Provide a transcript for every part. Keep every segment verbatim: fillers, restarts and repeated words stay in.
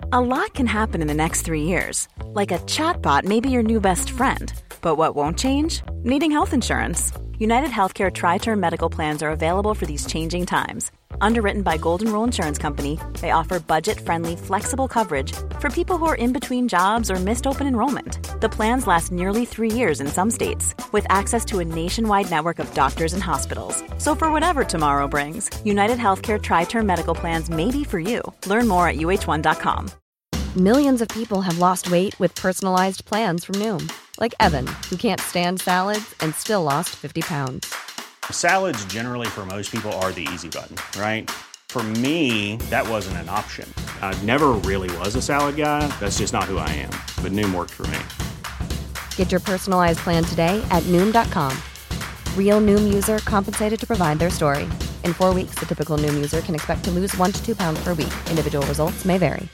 A lot can happen in the next three years. Like a chatbot may be your new best friend. But what won't change? Needing health insurance. United Healthcare Tri-Term Medical Plans are available for these changing times. Underwritten by Golden Rule Insurance Company, they offer budget-friendly, flexible coverage for people who are in between jobs or missed open enrollment. The plans last nearly three years in some states, with access to a nationwide network of doctors and hospitals. So for whatever tomorrow brings, United Healthcare Tri-Term Medical Plans may be for you. Learn more at U H one dot com. Millions of people have lost weight with personalized plans from Noom. Like Evan, who can't stand salads and still lost fifty pounds. Salads generally for most people are the easy button, right? For me, that wasn't an option. I never really was a salad guy. That's just not who I am. But Noom worked for me. Get your personalized plan today at Noom dot com. Real Noom user compensated to provide their story. In four weeks, the typical Noom user can expect to lose one to two pounds per week. Individual results may vary.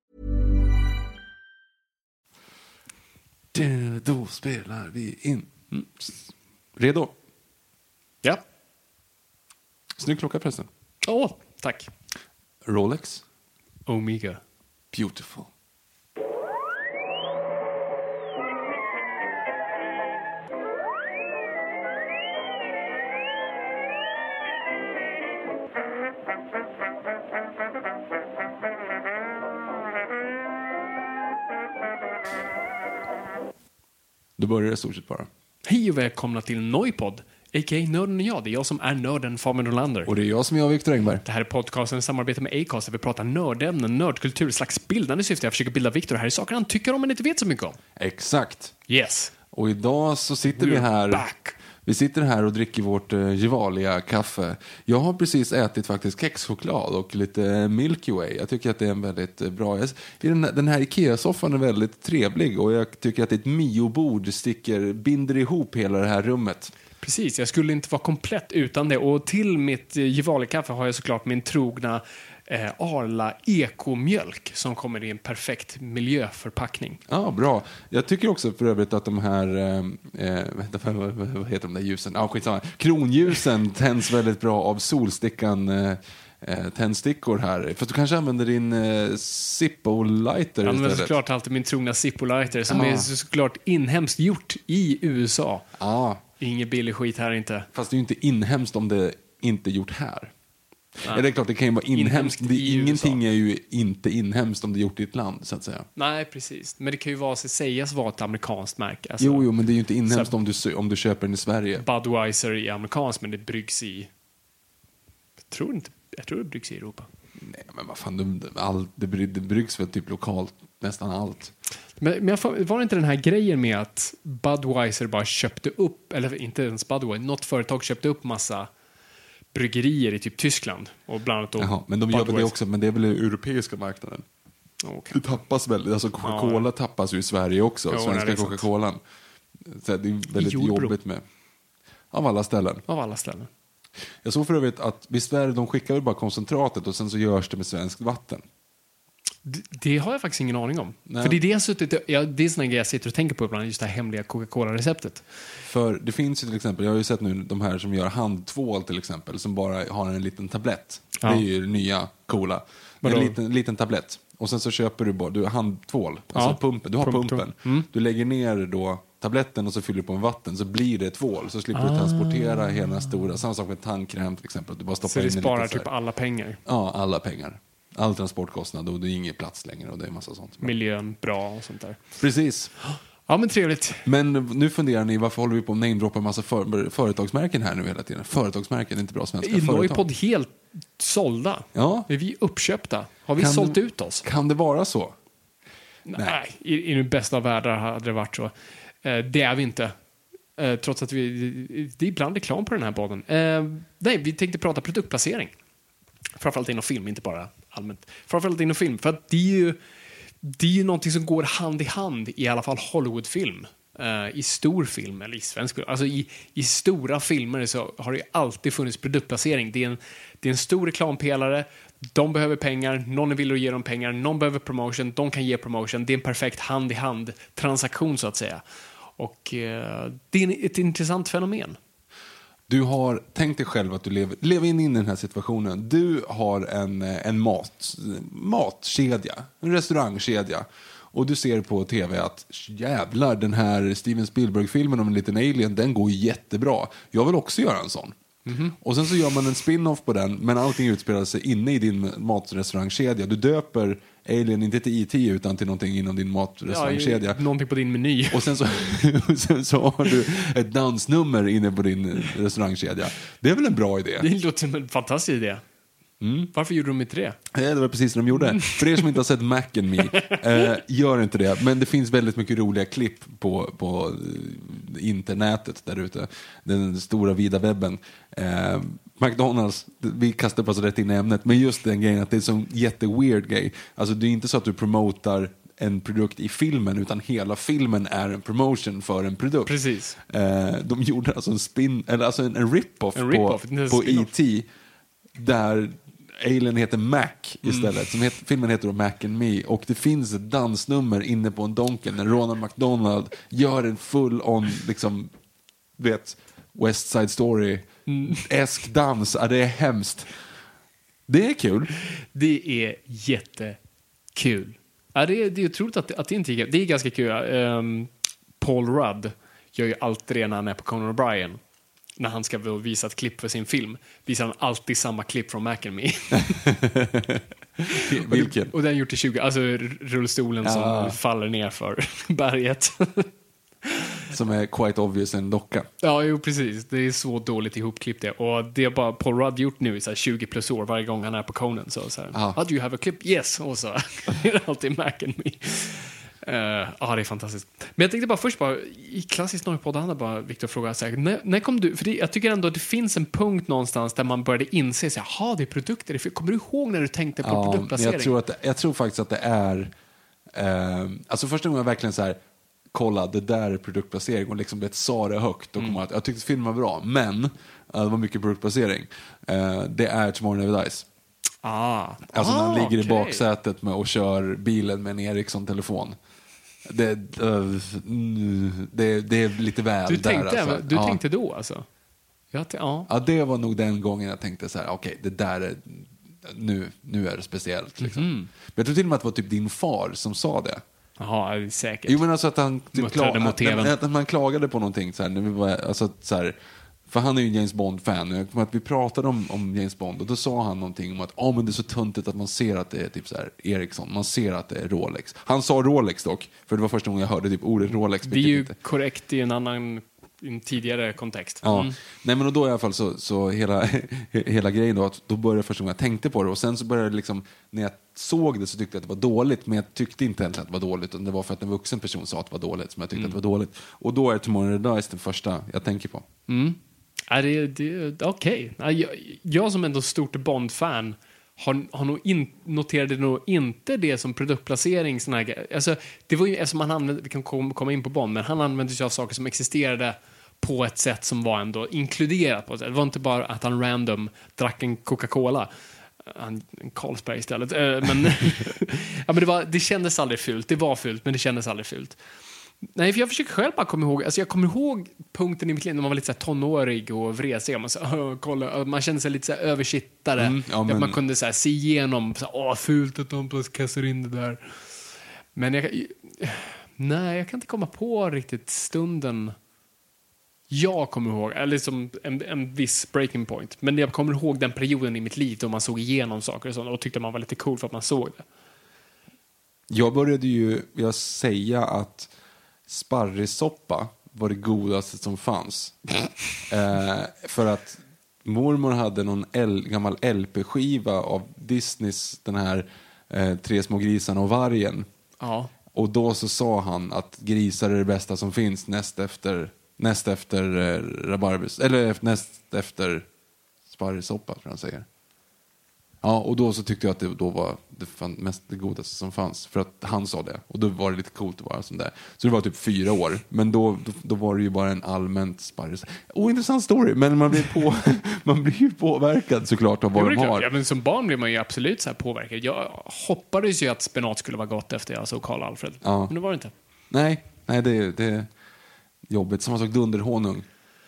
Då spelar vi in. Mm. Redo? Ja. Snygg klocka förresten. Åh, oh, tack. Rolex. Omega. Beautiful. Då börjar det stort sett bara. Hej och välkomna till Noipod, a k a. Nörden och jag. Det är jag som är nörden, Fabian Rolander. Och det är jag som är jag, Viktor Engberg. Det här är podcasten i samarbete med Acast där vi pratar nördämnen, nördkultur, slags bildande syfte. Jag försöker bilda Viktor här i saker han tycker om men inte vet så mycket om. Exakt. Yes. Och idag så sitter We're vi här. Back. Vi sitter här och dricker vårt uh, Gevalia kaffe. Jag har precis ätit faktiskt kexchoklad och lite Milky Way. Jag tycker att det är en väldigt uh, bra. Jag, den, den här Ikea-soffan är väldigt trevlig och jag tycker att ett Mio-bord sticker, binder ihop hela det här rummet. Precis, jag skulle inte vara komplett utan det. Och till mitt uh, Gevalia kaffe har jag såklart min trogna Eh, Arla ekomjölk som kommer i en perfekt miljöförpackning. Ja, ah, bra. Jag tycker också för övrigt att de här eh, vänta, vad, vad heter de där ljusen? Ah, skitsamma. Kronljusen tänds väldigt bra av solstickan eh, tändstickor här. För du kanske använder din eh, Zippo-lighter Jag använder istället. såklart alltid min trogna Zippo-lighter som ah. är såklart inhemskt gjort i U S A. Ah. Ingen billig skit här inte. Fast det är ju inte inhemskt om det inte är gjort här. Ja, det är klart, det kan ju vara inhemskt. inhemskt det, ingenting är ju inte inhemskt om det är gjort i ett land, så att säga. Nej, precis. Men det kan ju vara sig sägas vara ett amerikanskt märke. Alltså, jo, jo, men det är ju inte inhemskt om du, om du köper den i Sverige. Budweiser är amerikanskt, men det bryggs i... Jag tror, inte, jag tror det bryggs i Europa. Nej, men vad fan, det, all, det, det bryggs väl typ lokalt, nästan allt. Men, men var det inte den här grejen med att Budweiser bara köpte upp, eller inte ens Budweiser, något företag köpte upp massa bryggerier i typ Tyskland och bland annat då. Jaha, men de gör väl det också, men det är väl den europeiska marknaden. Okay. Det tappas väldigt, alltså Coca-Cola ja. tappas ju i Sverige också, jo, svenska Coca-Colan. Så det är väldigt Jordbro. jobbigt med. Av alla ställen. Av alla ställen. Jag såg för övrigt att visst är det, de skickar väl bara koncentratet och sen så görs det med svenskt vatten. Det, det har jag faktiskt ingen aning om. Nej. För det är det jag suttit, ja, det är såna grejer jag sitter och tänker på ibland, just det här hemliga Coca-Cola-receptet. För det finns ju till exempel, jag har ju sett nu de här som gör handtvål till exempel, som bara har en liten tablett. Ja. Det är ju det nya coola. Det är en liten, liten tablett. Och sen så köper du bara, du har handtvål, alltså ja. pumpen, du har Pump, pumpen. Mm. Du lägger ner då tabletten och så fyller du på med vatten, så blir det tvål. Så slipper ah. du transportera hela stora, samma sak med tandkräm till exempel. Du bara stoppar så det in sparar typ alla pengar? Ja, alla pengar. All transportkostnad och det är ingen plats längre och det är en massa sånt. Miljön bra och sånt där. Precis. Ja, men trevligt. Men nu funderar ni, varför håller vi på att namedroppa en massa för, företagsmärken här nu hela tiden? Företagsmärken är inte bra svenska I företag. Noipod helt sålda. Ja. Är vi uppköpta? Har vi kan sålt det, ut oss? Kan det vara så? Nej, Nej. I, i den bästa av världar hade det varit så. Eh, det är vi inte. Eh, trots att vi, det är ibland reklam på den här podden. Eh, nej, vi tänkte prata produktplacering. Framförallt inom film, inte bara allmänt. Framförallt inom film, för att det är ju, det är ju någonting som går hand i hand i alla fall Hollywoodfilm. Uh, I stor film, eller i svensk film. Alltså i, i stora filmer så har det ju alltid funnits produktplacering. Det är en, det är en stor reklampelare. De behöver pengar, någon är villig att ge dem pengar. Någon behöver promotion, de kan ge promotion. Det är en perfekt hand i hand transaktion så att säga. Och uh, det är ett intressant fenomen. Du har tänkt dig själv att du lever, lever in i den här situationen. Du har en, en mat, matkedja, en restaurangkedja. Och du ser på tv att jävlar, den här Steven Spielberg-filmen om en liten alien, den går jättebra. Jag vill också göra en sån. Mm-hmm. Och sen så gör man en spin-off på den, men allting utspelar sig inne i din matrestaurangkedja. Du döper alien inte till I T utan till någonting inom din matrestaurangkedja. Ja, någonting på din meny. Och sen så, sen så har du ett dansnummer inne på din restaurangkedja. Det är väl en bra idé? Det låter som en fantastisk idé. Mm. Varför gjorde de inte det? Det var precis det de gjorde. För er som inte har sett Mac and Me, eh, gör inte det. Men det finns väldigt mycket roliga klipp på, på internetet där ute. Den stora vida webben. Eh, McDonalds, vi kastar på oss rätt in i ämnet. Men just den grejen att det är en sån jätteweird grej. Alltså det är inte så att du promotar en produkt i filmen, utan hela filmen är en promotion för en produkt. Precis. Eh, de gjorde alltså en spin, eller alltså en, en rip-off, en rip-off på, på E T där alien heter Mac istället. Mm. Som heter, filmen heter då Mac and Me. Och det finns ett dansnummer inne på en donken när Ronald McDonald gör en full-on liksom, vet, West Side Story-esk dans. Ja, det är hemskt. Det är kul. Det är jättekul. Ja, det är, det är otroligt att, att det inte är, det är ganska kul. Um, Paul Rudd gör ju alltid det när han är på Conan O'Brien. När han ska visa ett klipp för sin film visar han alltid samma klipp från Mac and Me. Vilken? Och den gjort i tjugo, alltså rullstolen ja. Som faller ner för berget. Som är quite obvious en docka. Ja, jo, precis. Det är så dåligt ihopklippt det. Och det är bara Paul Rudd gjort nu i så här tjugo plus år varje gång han är på Conan. Så, så här, ah. Do you have a clip? Yes! Och så är det alltid Mac and Me. Ja, uh, ah, det är fantastiskt. Men jag tänkte bara först bara, i klassisk Norrpodd hade bara Victor fråga så här, när, när kom du, för det, jag tycker ändå att det finns en punkt någonstans där man började inse så här, ha, det är produkter. Kommer du ihåg när du tänkte på ja, produktplacering? Jag tror, att, jag tror faktiskt att det är eh, alltså första gången jag verkligen så här kolla, det där är produktplacering och liksom det sa det högt och mm. att jag tyckte filmen var bra, men uh, det var mycket produktplacering. Uh, det är Tomorrow Never Dies. Ah. Alltså ah, när han ligger okay. i baksätet med och kör bilen med en Ericsson-telefon. Det, uh, det, det är lite väl du tänkte, där. Alltså. Du ja. tänkte då alltså? Jag t- ja. ja, det var nog den gången jag tänkte så här, okej, okay, det där är nu, nu är det speciellt. Liksom. Mm. Men jag tror till och med att det var typ din far som sa det. Jaha, säkert. Jo, men alltså att han typ klag- att, att man klagade på någonting så här, när vi var, alltså så här, för han är ju en James Bond-fan. Att vi pratade om, om James Bond och då sa han någonting om att oh, men det är så tuntigt att man ser att det är typ så här Ericsson. Man ser att det är Rolex. Han sa Rolex dock, för det var första gången jag hörde typ ordet Rolex. Det är ju inte. korrekt i en annan i en tidigare kontext. Ja. Mm. Nej, men då i alla fall så, så hela, hela grejen då, att då började jag första gången jag tänkte på det och sen så började det liksom, när jag såg det så tyckte jag att det var dåligt, men jag tyckte inte egentligen att det var dåligt, utan det var för att en vuxen person sa att det var dåligt som jag tyckte mm. att det var dåligt. Och då är Tomorrow Never Dies den första jag tänker på. Mm. Ja, det, det, okej. Okay. Jag, jag som ändå stort Bond-fan har, har nog in, noterade nog inte det som produktplacering. Såna här, alltså, det var ju, eftersom han använde, vi kan komma in på Bond, men han använde sig av saker som existerade på ett sätt som var ändå inkluderat på ett sätt. Det var inte bara att han random drack en Coca-Cola, en Carlsberg istället. Men, ja, men det, var, det kändes aldrig fult. Det var fult, men det kändes aldrig fult. Nej, för jag försöker själv bara komma ihåg, alltså jag kommer ihåg punkten i mitt liv när man var lite så här tonårig och vresig. Man, så, uh, kolla, man kände sig lite så här översittare. Mm, ja, men... Man kunde så här, se igenom, så här, åh, fult att de plötsligt kastar in det där. Men jag, nej, jag kan inte komma på riktigt stunden jag kommer ihåg, eller som en, en viss breaking point. Men jag kommer ihåg den perioden i mitt liv då man såg igenom saker och sånt och tyckte man var lite cool för att man såg det. Jag började ju jag säga att sparrissoppa var det godaste som fanns. eh, för att mormor hade någon L, gammal L P-skiva av Disneys, den här eh, Tre små grisarna och vargen. Ja. Och då så sa han att grisar är det bästa som finns näst efter näst efter eh, rabarbus, eller näst efter sparrissoppa, tror han säger. Ja, och då så tyckte jag att det då var det fan mest det godaste som fanns, för att han sa det. Och då var det lite coolt att vara sån där. Så det var typ fyra år. Men då, då, då var det ju bara en allmänt sparris. Ointressant story, men man blir, på, man blir ju påverkad såklart av vad de har. Ja, men som barn blir man ju absolut så här påverkad. Jag hoppades ju att spenat skulle vara gott efter jag såg Karl Alfred. Ja. Men det var det inte. Nej, nej det, det är jobbigt. Samma sak dunderhonung.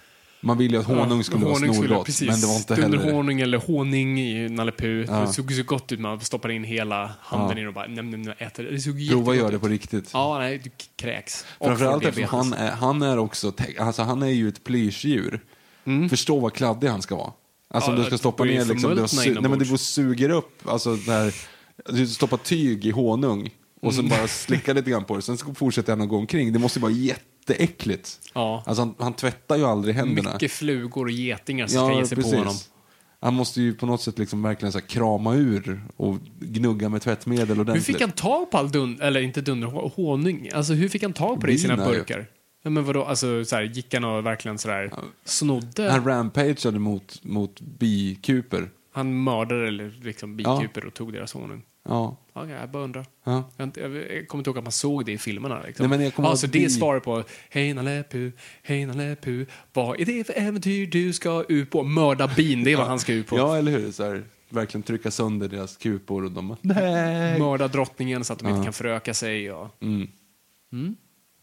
Man ville ju att honung skulle ja, vara honung snorgott, skulle, men det var inte heller honung eller honung i Nalle Puh. Ja. Det såg så gott ut, man stoppar in hela handen ja. in och bara näm, näm, äter det. Det såg Prova gör det ut. på riktigt. Ja, nej, du kräks. Framförallt eftersom han är, han är också, alltså han är ju ett plyschdjur. Mm. Förstå vad kladdig han ska vara. Alltså ja, om du ska stoppa ner liksom, det, su- nej, men det går suger upp, alltså där du stoppar tyg i honung och sen mm. bara slickar lite grann på det, sen fortsätter han att gå omkring. Det måste ju vara jätteäckligt. Ja. Alltså han, han tvättar ju aldrig händerna. Mycket flugor och getingar som ja, ska ge sig precis. på honom. Han måste ju på något sätt liksom verkligen så här krama ur och gnugga med tvättmedel ordentligt. Hur fick han tag på all dun, eller inte dunder, honung? Alltså hur fick han tag på det i sina burkar? Ja, men vadå, alltså så här, gick han och verkligen så där snodde? Han rampageade mot, mot bikuper. Han mördade eller liksom bikuper ja. och tog deras honung. Ja. Ja, jag bara undrar. Ja. Jag, jag, jag kommer inte ihåg att man såg det i filmerna. Liksom. Nej, men jag kommer alltså bi- det är svaret på hej Nalle Puh, hej Nalle Puh. Vad är det för äventyr du ska ut på? Mörda bin, det är vad han ska ut på. Ja, eller hur? Så här, verkligen trycka sönder deras kupor och de nej. Mörda drottningen så att de ja. inte kan föröka sig. Och... Mm. Mm.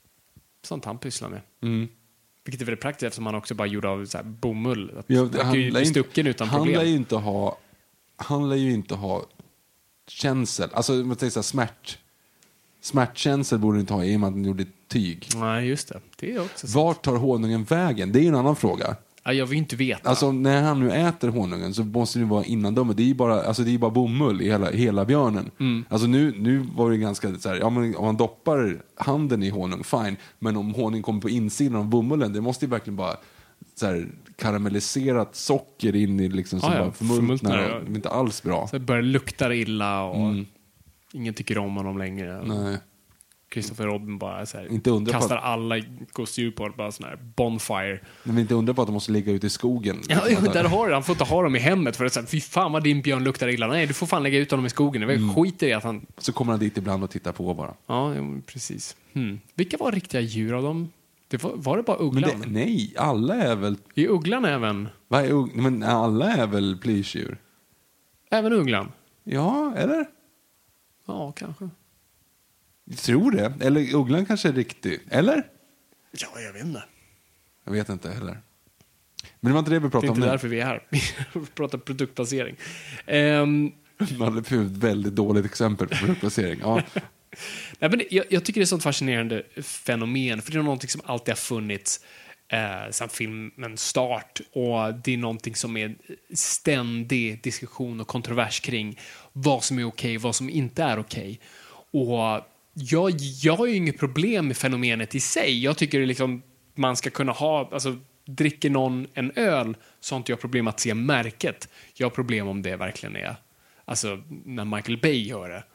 Sånt han pysslar med. Mm. Vilket är väldigt praktiskt eftersom han också bara gjorde av så här bomull. Att ja, han kan ju bli stucken utan han problem. Lär ju inte ha, han lär ju inte ha känsel. Alltså, man tänker så här, smärt. Smärtkänsel borde inte ha i och med att han gjorde tyg. Nej, just det. Det är också så. Vart tar honungen vägen? Det är ju en annan fråga. Ja, jag vill inte veta. Alltså, när han nu äter honungen så måste det vara innandömet. Det är ju bara, alltså, det är bara bomull i hela, hela björnen. Mm. Alltså, nu, nu var det ganska så här, ja, men om man doppar handen i honung, fine. Men om honung kommer på insidan av bomullen, det måste ju verkligen bara så här, karamelliserat socker in i liksom, som ah, ja. bara förmultnar. Ja. Det är inte alls bra. Så det börjar lukta illa och mm. ingen tycker om honom längre. Nej. Christopher Robin bara så här, inte kastar att... alla gosedjur på det, bara sån här bonfire. Men inte undra på att de måste ligga ute i skogen. Ja, ja där har han får inte ha dem i hemmet för att säga, fy fan vad din björn luktar illa. Nej, du får fan lägga ut honom i skogen. Det är mm. skiter i att han... Så kommer han dit ibland och tittar på bara. Ja, ja precis. Hmm. Vilka var riktiga djur av dem? Det var, var det bara ugglan? Men det, nej, alla är väl... I ugglan även? Vad är ugg... Men alla är väl plyschdjur? Även ugglan? Ja, eller? Ja, kanske. Jag tror det. Eller ugglan kanske är riktig. Eller? Ja, jag vet inte. Jag vet inte heller. Men det var inte det vi pratade om nu. Det är inte därför vi är här. Vi pratar produktplacering. Um... Nalle Puh, ett väldigt dåligt exempel på produktplacering. Ja. Nej, men jag, jag tycker det är ett sånt fascinerande fenomen. För det är någonting som alltid har funnits eh, sedan filmens start. Och det är någonting som är ständig diskussion och kontrovers kring vad som är okej, vad som inte är okej. Och jag, jag har ju inget problem med fenomenet i sig. Jag tycker liksom man ska kunna ha, alltså dricker någon en öl så har inte jag problem att se märket. Jag har problem om det verkligen är, alltså när Michael Bay gör det.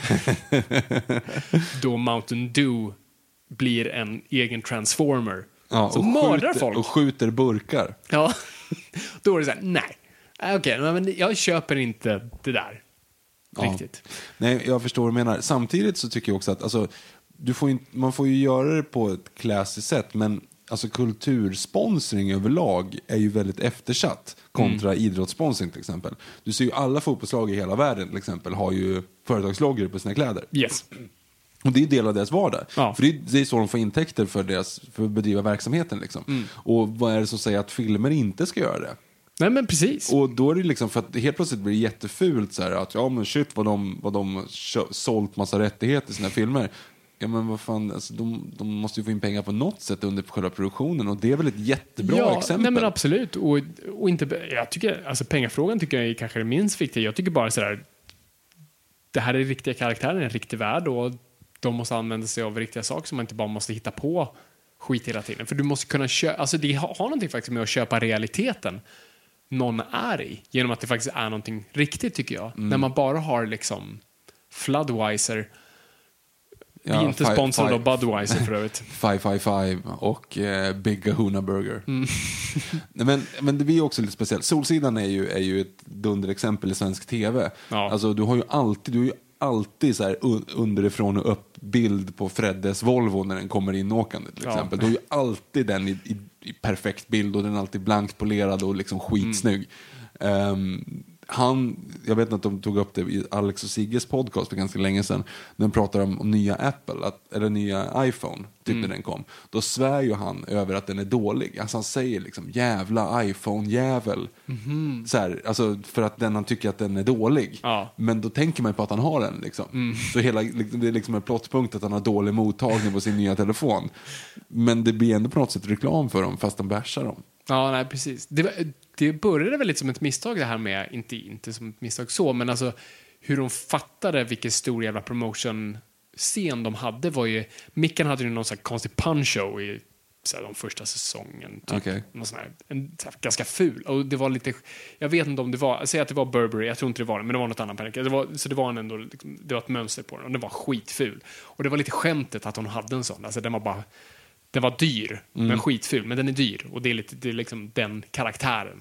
Då Mountain Dew blir en egen transformer. Ja, så och mördar skjuter, folk. Och skjuter burkar. Ja, då är det så här, nej. Okej, okay, men jag köper inte det där. Riktigt. Ja. Nej, jag förstår vad du menar. Samtidigt så tycker jag också att alltså, du får inte, man får ju göra det på ett klassiskt sätt, men alltså, kultursponsring överlag är ju väldigt eftersatt kontra mm. idrottssponsring till exempel. Du ser ju alla fotbollslag i hela världen till exempel har ju företagsloggar på sina kläder. Yes. Och det är del av deras vardag. Ja. För det är, det är så de får intäkter för, deras, för att bedriva verksamheten. Liksom. Mm. Och vad är det som säger att filmer inte ska göra det? Nej, men precis. Och då är det liksom, för att helt plötsligt blir det jättefult så här, att ja men shit vad de, vad de sålt massa rättigheter i sina filmer. Ja men vad fan, alltså, de, de måste ju få in pengar på något sätt under själva produktionen, och det är väl ett jättebra ja, exempel. Nej men absolut, och, och inte, jag tycker, alltså pengafrågan tycker jag är kanske det minst viktiga. Jag tycker bara sådär, det här är riktiga karaktärer, en riktig värld, och de måste använda sig av riktiga saker som man inte bara måste hitta på skit hela tiden. För du måste kunna köpa, alltså det har, har någonting faktiskt med att köpa realiteten någon är i, genom att det faktiskt är någonting riktigt tycker jag. Mm. När man bara har liksom Floodweiser. Vi är ja, inte five, sponsrade five, av Budweiser för övrigt. five five five och eh, Big Kahuna Burger. Mm. men, men det blir också lite speciellt. Solsidan är ju, är ju ett dunderexempel i svensk tv. Ja. Alltså, du har ju alltid, du har ju alltid så här underifrån och upp bild på Freddes Volvo när den kommer in åkande till exempel. Ja. Du har ju alltid den i, i, i perfekt bild, och den är alltid blankt polerad och liksom skitsnygg. Mm. Um, han, jag vet att de tog upp det i Alex och Sigges podcast för ganska länge sedan. När de pratar om, om nya Apple, att, eller nya iPhone, typ mm. när den kom. Då svär ju han över att den är dålig. Alltså han säger liksom, jävla iPhone-jävel. Mm-hmm. Så här, alltså för att den, han tycker att den är dålig. Ja. Men då tänker man på att han har den. Liksom. Mm. Så hela, det är liksom en plottpunkt att han har dålig mottagning på sin nya telefon. Men det blir ändå på något sätt reklam för dem, fast de bärsar dem. Ja, nej, precis. Det, det började väl lite som ett misstag det här med, inte, inte som ett misstag så, men alltså hur de fattade vilken stor jävla promotion-scen de hade var ju, Micken hade ju någon sån här konstig punch-show i så här, de första säsongen. Typ. Okay. Någon sån här, en, så här, ganska ful. Och det var lite, jag vet inte om det var, jag säger att det var Burberry, jag tror inte det var det, men det var något annat. Det var, så det var en ändå, det var ett mönster på den och den var skitful. Och det var lite skämtet att hon hade en sån, alltså den var bara den var dyr, mm. men skitful. Men den är dyr. Och det är, lite, det är liksom den karaktären.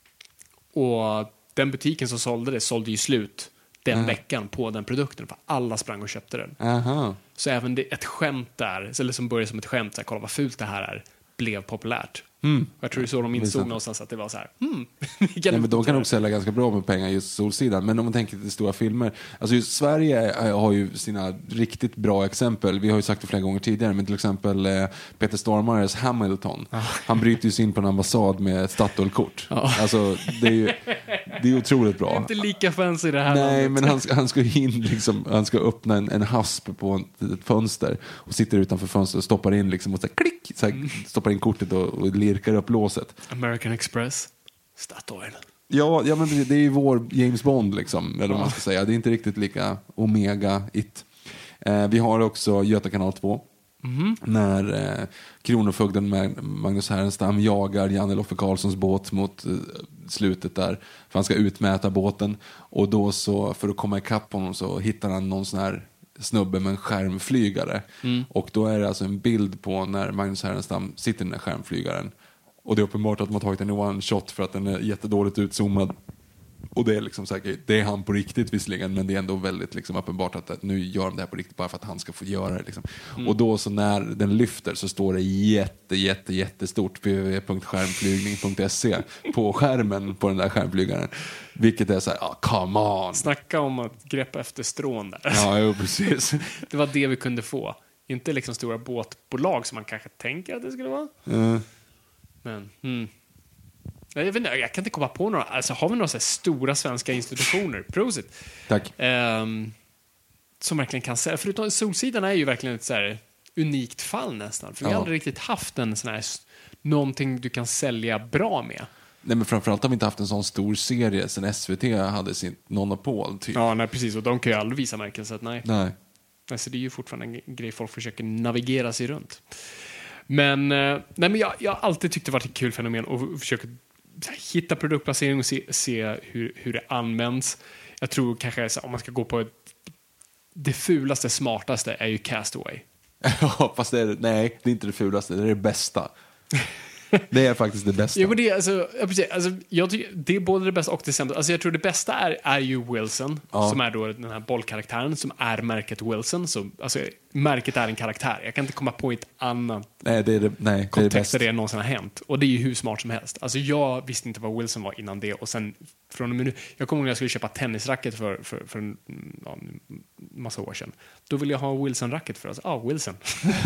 Och den butiken som sålde det sålde ju slut den uh-huh. veckan på den produkten. För alla sprang och köpte den. Uh-huh. Så även det, ett skämt där, eller som började som ett skämt, så här, kolla vad fult det här är, blev populärt. Mm. Jag tror det så de insåg någonstans att det var så här. Hmm, Nej, men de kan också sälja ganska bra med pengar just Solsidan. Men om man tänker till stora filmer, alltså just Sverige har ju sina riktigt bra exempel. Vi har ju sagt det flera gånger tidigare, men till exempel eh, Peter Stormares Hamilton. Ah. Han bryter ju sig in på en ambassad med ett Statoil-kort. Ah. Alltså det är ju det är otroligt bra. Det är inte lika fancy det här. Nej, men han ska, han ska in liksom, han ska öppna en, en hasp på en, ett fönster och sitter utanför fönstret och stoppar in liksom och så här, klick, så här, mm. stoppar in kortet och, och lirkar upp låset. American Express, Statoil. Ja, ja men det, det är ju vår James Bond liksom, eller vad man ska säga. Det är inte riktigt lika Omega-it. Eh, vi har också Göta kanal två. Mm-hmm. När eh, kronofogden med Magnus Härenstam jagar Janne Loffe Karlssons båt mot eh, slutet där. För han ska utmäta båten. Och då så, för att komma ikapp honom så hittar han någon sån här snubbe med en skärmflygare. Mm. Och då är det alltså en bild på när Magnus Härenstam sitter i den där skärmflygaren. Och det är uppenbart att de har tagit en one shot för att den är jättedåligt utzoomad. Och det är liksom säkert, det är han på riktigt visserligen, men det är ändå väldigt liksom uppenbart att, att nu gör de det här på riktigt bara för att han ska få göra det liksom. Mm. Och då så när den lyfter så står det jätte, jätte, jättestort w w w punkt skärmflygning punkt se på skärmen på den där skärmflygaren. Vilket är så här, oh, come on. Snacka om att greppa efter strån där. Ja, jo, precis. Det var det vi kunde få. Inte liksom stora båtbolag som man kanske tänker att det skulle vara. Mm. Men, mm. Jag, vet inte, jag kan inte komma på några. Alltså, har vi några så här stora svenska institutioner? Prosit. Tack. Um, som verkligen kan sälja. Förutom Solsidan är ju verkligen ett så här unikt fall nästan. För vi ja. har aldrig riktigt haft en sån här, någonting du kan sälja bra med. Nej, men framförallt har vi inte haft en sån stor serie sen S V T hade sin monopol typ. Ja, nej, precis. Och de kan ju aldrig visa märken, så att nej. Nej. Alltså, det är ju fortfarande en grej folk försöker navigera sig runt. Men, nej, men jag, jag har alltid tyckt det varit ett kul fenomen och försöka hitta produktplacering och se, se hur, hur det används. Jag tror kanske om man ska gå på ett, det fulaste, smartaste är ju Castaway. Ja, fast det är, nej, det är inte det fulaste, det är det bästa. Det är faktiskt det bästa. Jo, men det, alltså, alltså, jag tycker, det är både det bästa och det sämsta. Alltså, jag tror det bästa är, är ju Wilson, ja. som är då den här bollkaraktären som är märket Wilson. Så, alltså, märket är en karaktär. Jag kan inte komma på ett annat nej, det är det, nej, kontext där det någonsin har hänt. Och det är ju hur smart som helst. Alltså, jag visste inte vad Wilson var innan det. Och sen från en minut, jag kommer ihåg när jag skulle köpa tennisracket för, för, för en ja, massa år sedan. Då ville jag ha Wilson-racket för oss. Ja, ah, Wilson.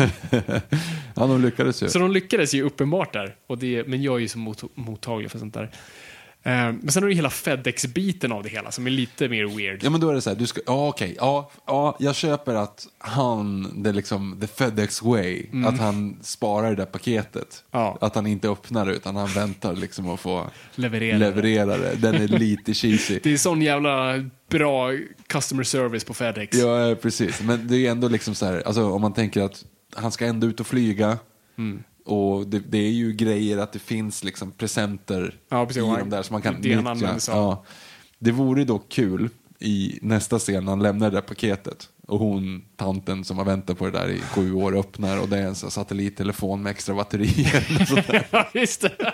Ja, de lyckades ju. Så de lyckades ju uppenbart där. Och det, men jag är ju så mot, mottaglig för sånt där. Uh, men sen har du hela FedEx-biten av det hela som är lite mer weird. Ja, men då är det så här, du ska, ja okej, ja, ja, jag köper att han, det är liksom the FedEx way, mm. att han sparar det där paketet. Ja. Att han inte öppnar det utan han väntar liksom att få leverera, leverera det. Den är lite cheesy. Det är sån jävla bra customer service på FedEx. Ja, precis. Men det är ändå liksom så här, alltså om man tänker att han ska ändå ut och flyga. Mm. Och det, det är ju grejer att det finns liksom presenter ja, precis, i de där som man kan det nyttja. Ja. Det vore då kul i nästa scen när han lämnar det där paketet och hon, tanten som har väntat på det där i sju år öppnar och det är en sån satellittelefon med extra batterier. Ja, just det.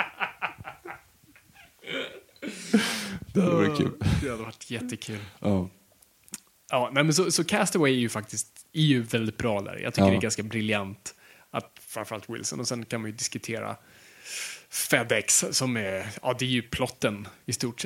Det hade varit kul. Det hade varit jättekul. Ja. Ja, nej, men så, så Castaway är ju faktiskt är ju väldigt bra där. Jag tycker ja. det är ganska briljant. Att framförallt Wilson, och sen kan man ju diskutera FedEx som är, ja det är ju plotten i stort sett.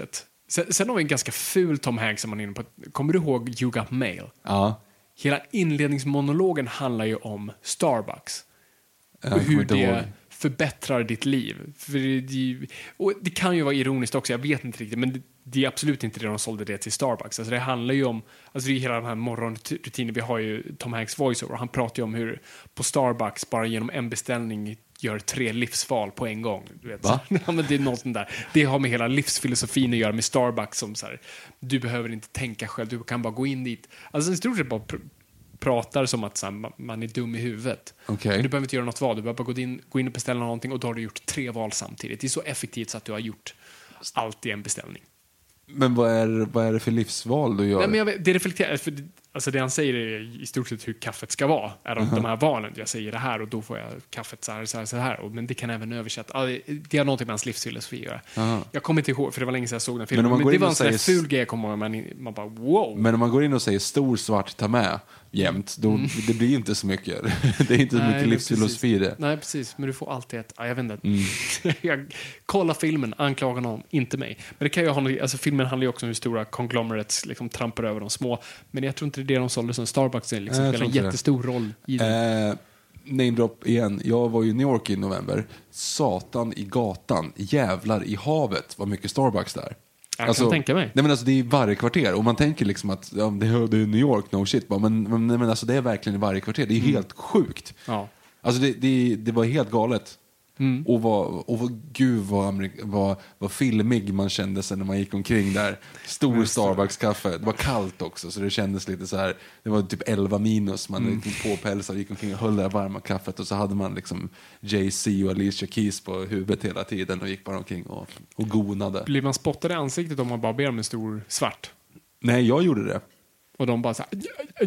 Sen, sen har vi en ganska ful Tom Hanks som man är inne på. Kommer du ihåg You Got Mail? Ja. Hela inledningsmonologen handlar ju om Starbucks. Jag Och hur inte det ihåg. förbättrar ditt liv. För det, och det kan ju vara ironiskt också, jag vet inte riktigt, men det, det är absolut inte det de sålde det till Starbucks. Alltså det handlar ju om, alltså det är hela den här morgonrutinen, vi har ju Tom Hanks voiceover, han pratar ju om hur på Starbucks bara genom en beställning gör tre livsval på en gång. Du vet. Va? Ja, men det är något sånt där. Det har med hela livsfilosofin att göra med Starbucks som så här, du behöver inte tänka själv, du kan bara gå in dit. Alltså i stort sett bara pr- pratar som att så här, man är dum i huvudet. Okay. Du behöver inte göra något val, du behöver bara gå in, gå in och beställa någonting och då har du gjort tre val samtidigt. Det är så effektivt så att du har gjort allt i en beställning. Men vad är, vad är det för livsval du gör? Nej, men jag vet, det reflekterar, för det, alltså det han säger är i stort sett hur kaffet ska vara. Är de, uh-huh. de här valen, jag säger det här och då får jag kaffet så här, så här, så här. Och, men det kan även översätta. Ja, det, det har någonting med hans livsfilosofi att göra. Uh-huh. Jag kommer inte ihåg, för det var länge sedan jag såg den filmen. Men, men det var en sån där säger... ful grej jag kommer ihåg. Man, man bara, wow. Men om man går in och säger stor svart ta med jämt, då mm. det blir inte så mycket. Det är inte så Nej, mycket livsfilosofi i det. Nej, precis. Men du får alltid ett, ja, jag vet inte. Mm. jag, kolla filmen, anklaga någon, inte mig. Men det kan ju ha, alltså filmen handlar ju också om hur stora conglomerates liksom trampar över de små. Men jag tror inte det är det de sålde som Starbucks är liksom, spelar en jättestor det. roll i det. Eh, name drop igen. Jag var i New York i november. Satan i gatan, jävlar i havet, var mycket Starbucks där. Jag alltså, kan tänka mig. Nej, men alltså, det är i varje kvarter. Och man tänker liksom att ja, det är New York, no shit. Men, men, men alltså, det är verkligen i varje kvarter. Det är mm. helt sjukt. Ja. Alltså det, det, det var helt galet. Mm. Och, var, och var, gud vad, Amerik- vad, vad filmig man kände sig när man gick omkring där. Stor Starbucks-kaffe. Det var kallt också, så det kändes lite så här. Det var typ elva minus. Man mm. liksom påpälsade, gick omkring och höll det varma kaffet. Och så hade man liksom Jay-Z och Alicia Keys på huvudet hela tiden. Och gick bara omkring och, och gonade. Blir man spottad i ansiktet om man bara ber om en stor svart? Nej, jag gjorde det. Och de bara så här,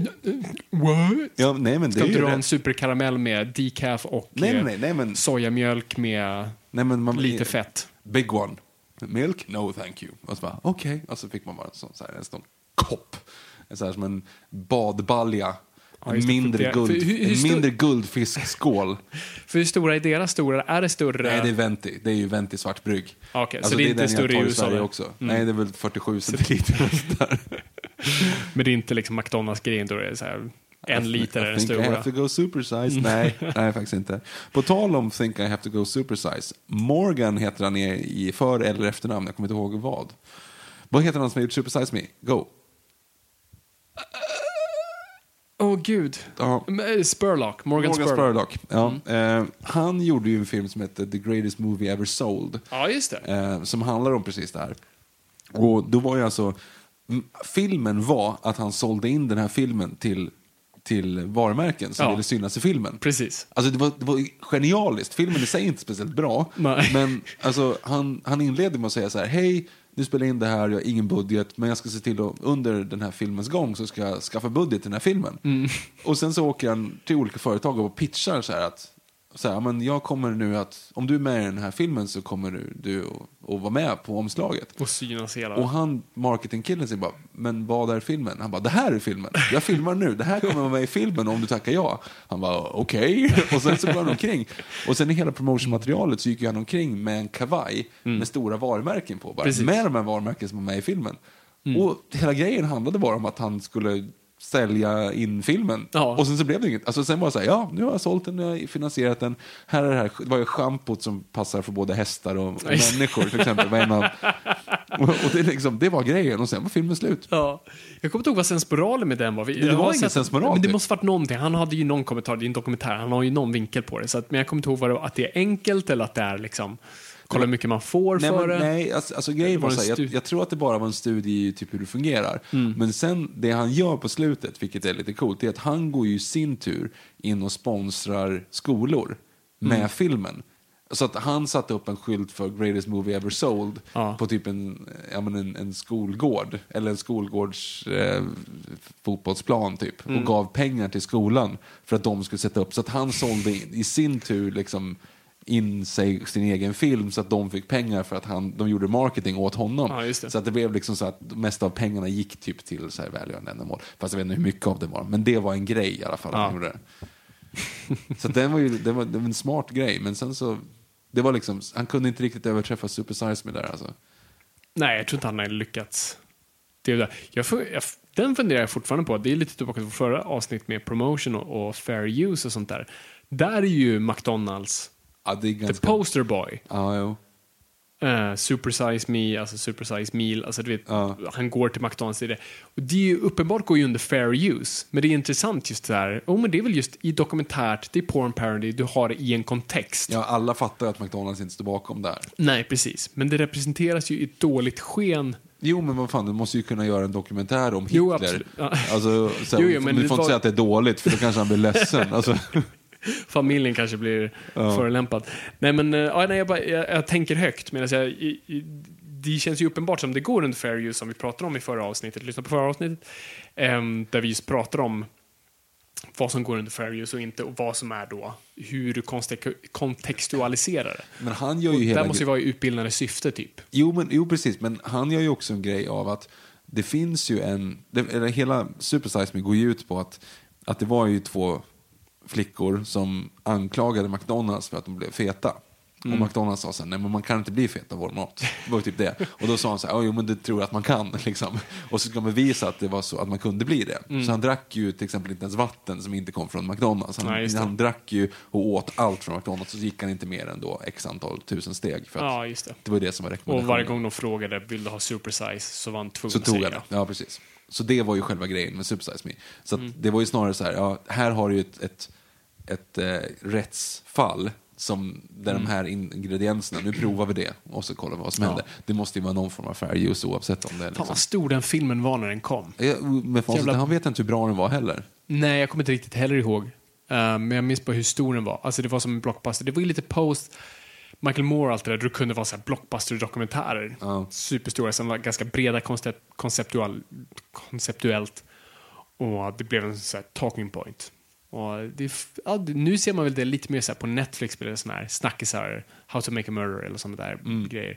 what? Ja, nej, men det ska är inte ju du ha det. en superkaramell med decaf och nej, nej, nej, men... sojamjölk med nej, men man... lite fett? Big one. Milk? No, thank you. Och så bara, okej. Okay. Och så fick man bara så, så här, en sån kopp. En så här som en badbalja. Ja, en mindre, det, guld, för, hur, hur en mindre guldfiskskål. För hur stora är deras stora? Är det större? Nej, det är Venti. Det är ju Venti svartbrygg. Okej, okay, alltså så det är inte större i U S A också. Mm. Nej, det är väl fyrtiosju centiliter. Där. Men det är inte liksom McDonalds-grejen då det är så här en I liter är den stora. I have to go supersize. Nej, nej, faktiskt inte. På tal om think I have to go supersize. Morgan heter han i för- eller efternamn. Jag kommer inte ihåg vad. Vad heter han som har gjort Supersize Me? Go. Åh, oh, gud. Ja. Spurlock. Morgan, Morgan Spurlock. Spurlock. Ja. Mm. Eh, han gjorde ju en film som heter The Greatest Movie Ever Sold. Ja, just det. Eh, som handlar om precis det här. Och då var ju alltså... M- filmen var att han sålde in den här filmen till, till varumärken som ja. ville synas i filmen. Precis. Alltså det var, det var genialiskt. Filmen i sig är inte speciellt bra. Nej. Men alltså, han, han inledde med att säga så här: hej, nu spelar in det här, jag har ingen budget, men jag ska se till att under den här filmens gång så ska jag skaffa budget till den här filmen. Mm. Och sen så åker han till olika företag och pitchar så här att så här, men jag kommer nu att om du är med i den här filmen så kommer du, du att, att vara med på omslaget. Och synas hela. Och han, marketingkillen, säger bara, men vad är filmen? Han bara, det här är filmen. Jag filmar nu. Det här kommer vara med i filmen om du tackar ja. Han bara, okej. Okay. Och sen så går han omkring. Och sen i hela promotionmaterialet så gick han omkring med en kavaj mm. med stora varumärken på. Bara. Med de här varumärken som var med i filmen. Mm. Och hela grejen handlade bara om att han skulle sälja in filmen. Ja. Och sen så blev det inget. Alltså sen var det så här, ja, nu har jag sålt den, nu har jag finansierat den. Här är det här, det var ju schampot som passar för både hästar och, och människor till exempel. Var en av, och och det, liksom, det var grejen och sen var filmen slut. Ja. Jag kommer inte ihåg vad sensmoralen med den var. Vi, det var ingen sensmoral. Men det måste varit någonting. Han hade ju någon kommentar, det är en dokumentär, han har ju någon vinkel på det. Så att, men jag kommer inte ihåg vad det var, att det är enkelt eller att det är liksom kolla hur mycket man får nej, för men, det. Nej, alltså, alltså grejen var så här, jag, jag tror att det bara var en studie i typ hur det fungerar. Mm. Men sen, det han gör på slutet, vilket är lite coolt, är att han går ju i sin tur in och sponsrar skolor med mm. filmen. Så att han satte upp en skylt för Greatest Movie Ever Sold ja. på typ en, ja, men en, en skolgård. Eller en skolgårds eh, fotbollsplan typ. Mm. Och gav pengar till skolan för att de skulle sätta upp. Så att han sålde in, i sin tur liksom in sig sin egen film så att de fick pengar för att han, de gjorde marketing åt honom. Ja, så att det blev liksom så att det mesta av pengarna gick typ till så här välgörande ändamål. Fast jag vet inte hur mycket av det var. Men det var en grej i alla fall. Ja. Han gjorde det. Så att den var ju det var, det var en smart grej. Men sen så det var liksom, han kunde inte riktigt överträffa Super Size Me där alltså. Nej, jag tror inte han har lyckats. Det är det. Jag, jag, den funderar jag fortfarande på. Det är lite tillbaka till förra avsnitt med promotion och, och fair use och sånt där. Där är ju McDonalds ja, det är ganska... the poster boy. Ja, jo. Uh, super size me, alltså super size meal, alltså du vet, ja. han går till McDonalds i det. Och det är ju uppenbart går ju under fair use, men det är intressant just det här. Oh, men det är väl just i dokumentärt, det är porn parody, du har det i en kontext. Ja, alla fattar att McDonalds inte står bakom där. Nej, precis. Men det representeras ju i ett dåligt sken. Jo, men vad fan, du måste ju kunna göra en dokumentär om Hitler. Jo, absolut. Ja. Alltså, så här, jo, jo, men du det får var... inte säga att det är dåligt, för då kanske han blir ledsen. Alltså. Familjen kanske blir ja. förolämpad. Nej, men ja, nej, jag, bara, jag, jag tänker högt. Men jag, i, i, det känns ju uppenbart som det går under fair use som vi pratade om i förra avsnittet. Lyssna på förra avsnittet. Um, där vi just pratar om vad som går under fair use och inte. Och vad som är då. Hur du kontek- kontextualiserar det. Men han gör ju hela... Det måste ju vara i utbildande syfte typ. Jo, men, jo, precis. Men han gör ju också en grej av att det finns ju en... Det, eller hela Super Size Me går ju ut på att, att det var ju två... flickor som anklagade McDonalds för att de blev feta. Mm. Och McDonalds sa så här, nej men man kan inte bli fet av vår mat. Det var ju typ det. Och då sa han så här, jo men det tror jag att man kan. Liksom. Och så ska man bevisa att det var så att man kunde bli det. Mm. Så han drack ju till exempel inte ens vatten som inte kom från McDonalds. Han, nej, han drack ju och åt allt från McDonalds, så gick han inte mer än då x antal tusen steg. För att ja, just det. Det var det som var rekommendationen. Och varje gång de frågade, vill du ha supersize, så var han tvungen så att säga. Så tog han det, ja precis. Så det var ju själva grejen med Super Size Me. Så att mm. det var ju snarare så här, ja, här har du ju ett, ett ett eh, rättsfall som, där mm. de här ingredienserna, nu provar vi det och så kollar vi vad som ja. händer. Det måste ju vara någon form av fair use oavsett om det är liksom. Fan vad stor den filmen var när den kom. Ja, men Jävla... han vet inte hur bra den var heller. Nej, jag kommer inte riktigt heller ihåg. Uh, men jag minns på hur stor den var. Alltså det var som en blockbuster. Det var ju lite post Michael Moore, allt det där. Det kunde vara så här blockbuster-dokumentärer. Ja. Superstora som var ganska breda koncept, konceptual, konceptuellt. Och det blev en så här talking point. Och det, ja, nu ser man väl det lite mer så här på Netflix, eller sån här snackisar, How to make a murder eller sådana där mm. grejer.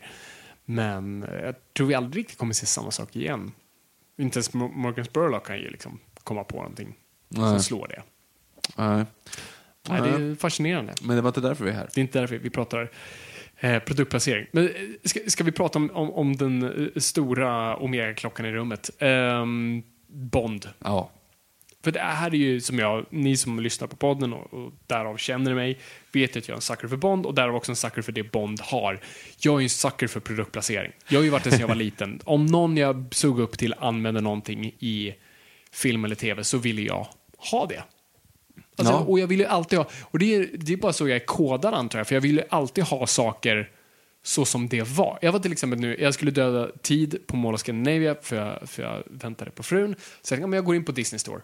Men jag tror vi aldrig riktigt kommer se samma sak igen. Inte ens Morgan Spurlock kan ju liksom komma på någonting Nej. som slår det. Nej. Nej, det är fascinerande. Men det var inte därför vi är här. Det är inte därför vi pratar eh, produktplacering. Men ska, ska vi prata om, om, om den uh, stora Omega-klockan i rummet? Um, Bond. Ja. För det här är ju som jag, ni som lyssnar på podden och, och därav känner mig, vet att jag är en sucker för Bond och därav också en sucker för det Bond har. Jag är en sucker för produktplacering. Jag har ju varit det sedan jag var liten. Om någon jag såg upp till använder någonting i film eller tv så ville jag ha det. Alltså, ja. Och jag vill ju alltid ha, och det är, det är bara så jag är kodad antar jag, för jag vill ju alltid ha saker så som det var. Jag var till exempel nu, jag skulle döda tid på Mall of Scandinavia för jag, för jag väntade på frun. Så jag tänkte, jag går in på Disney Store.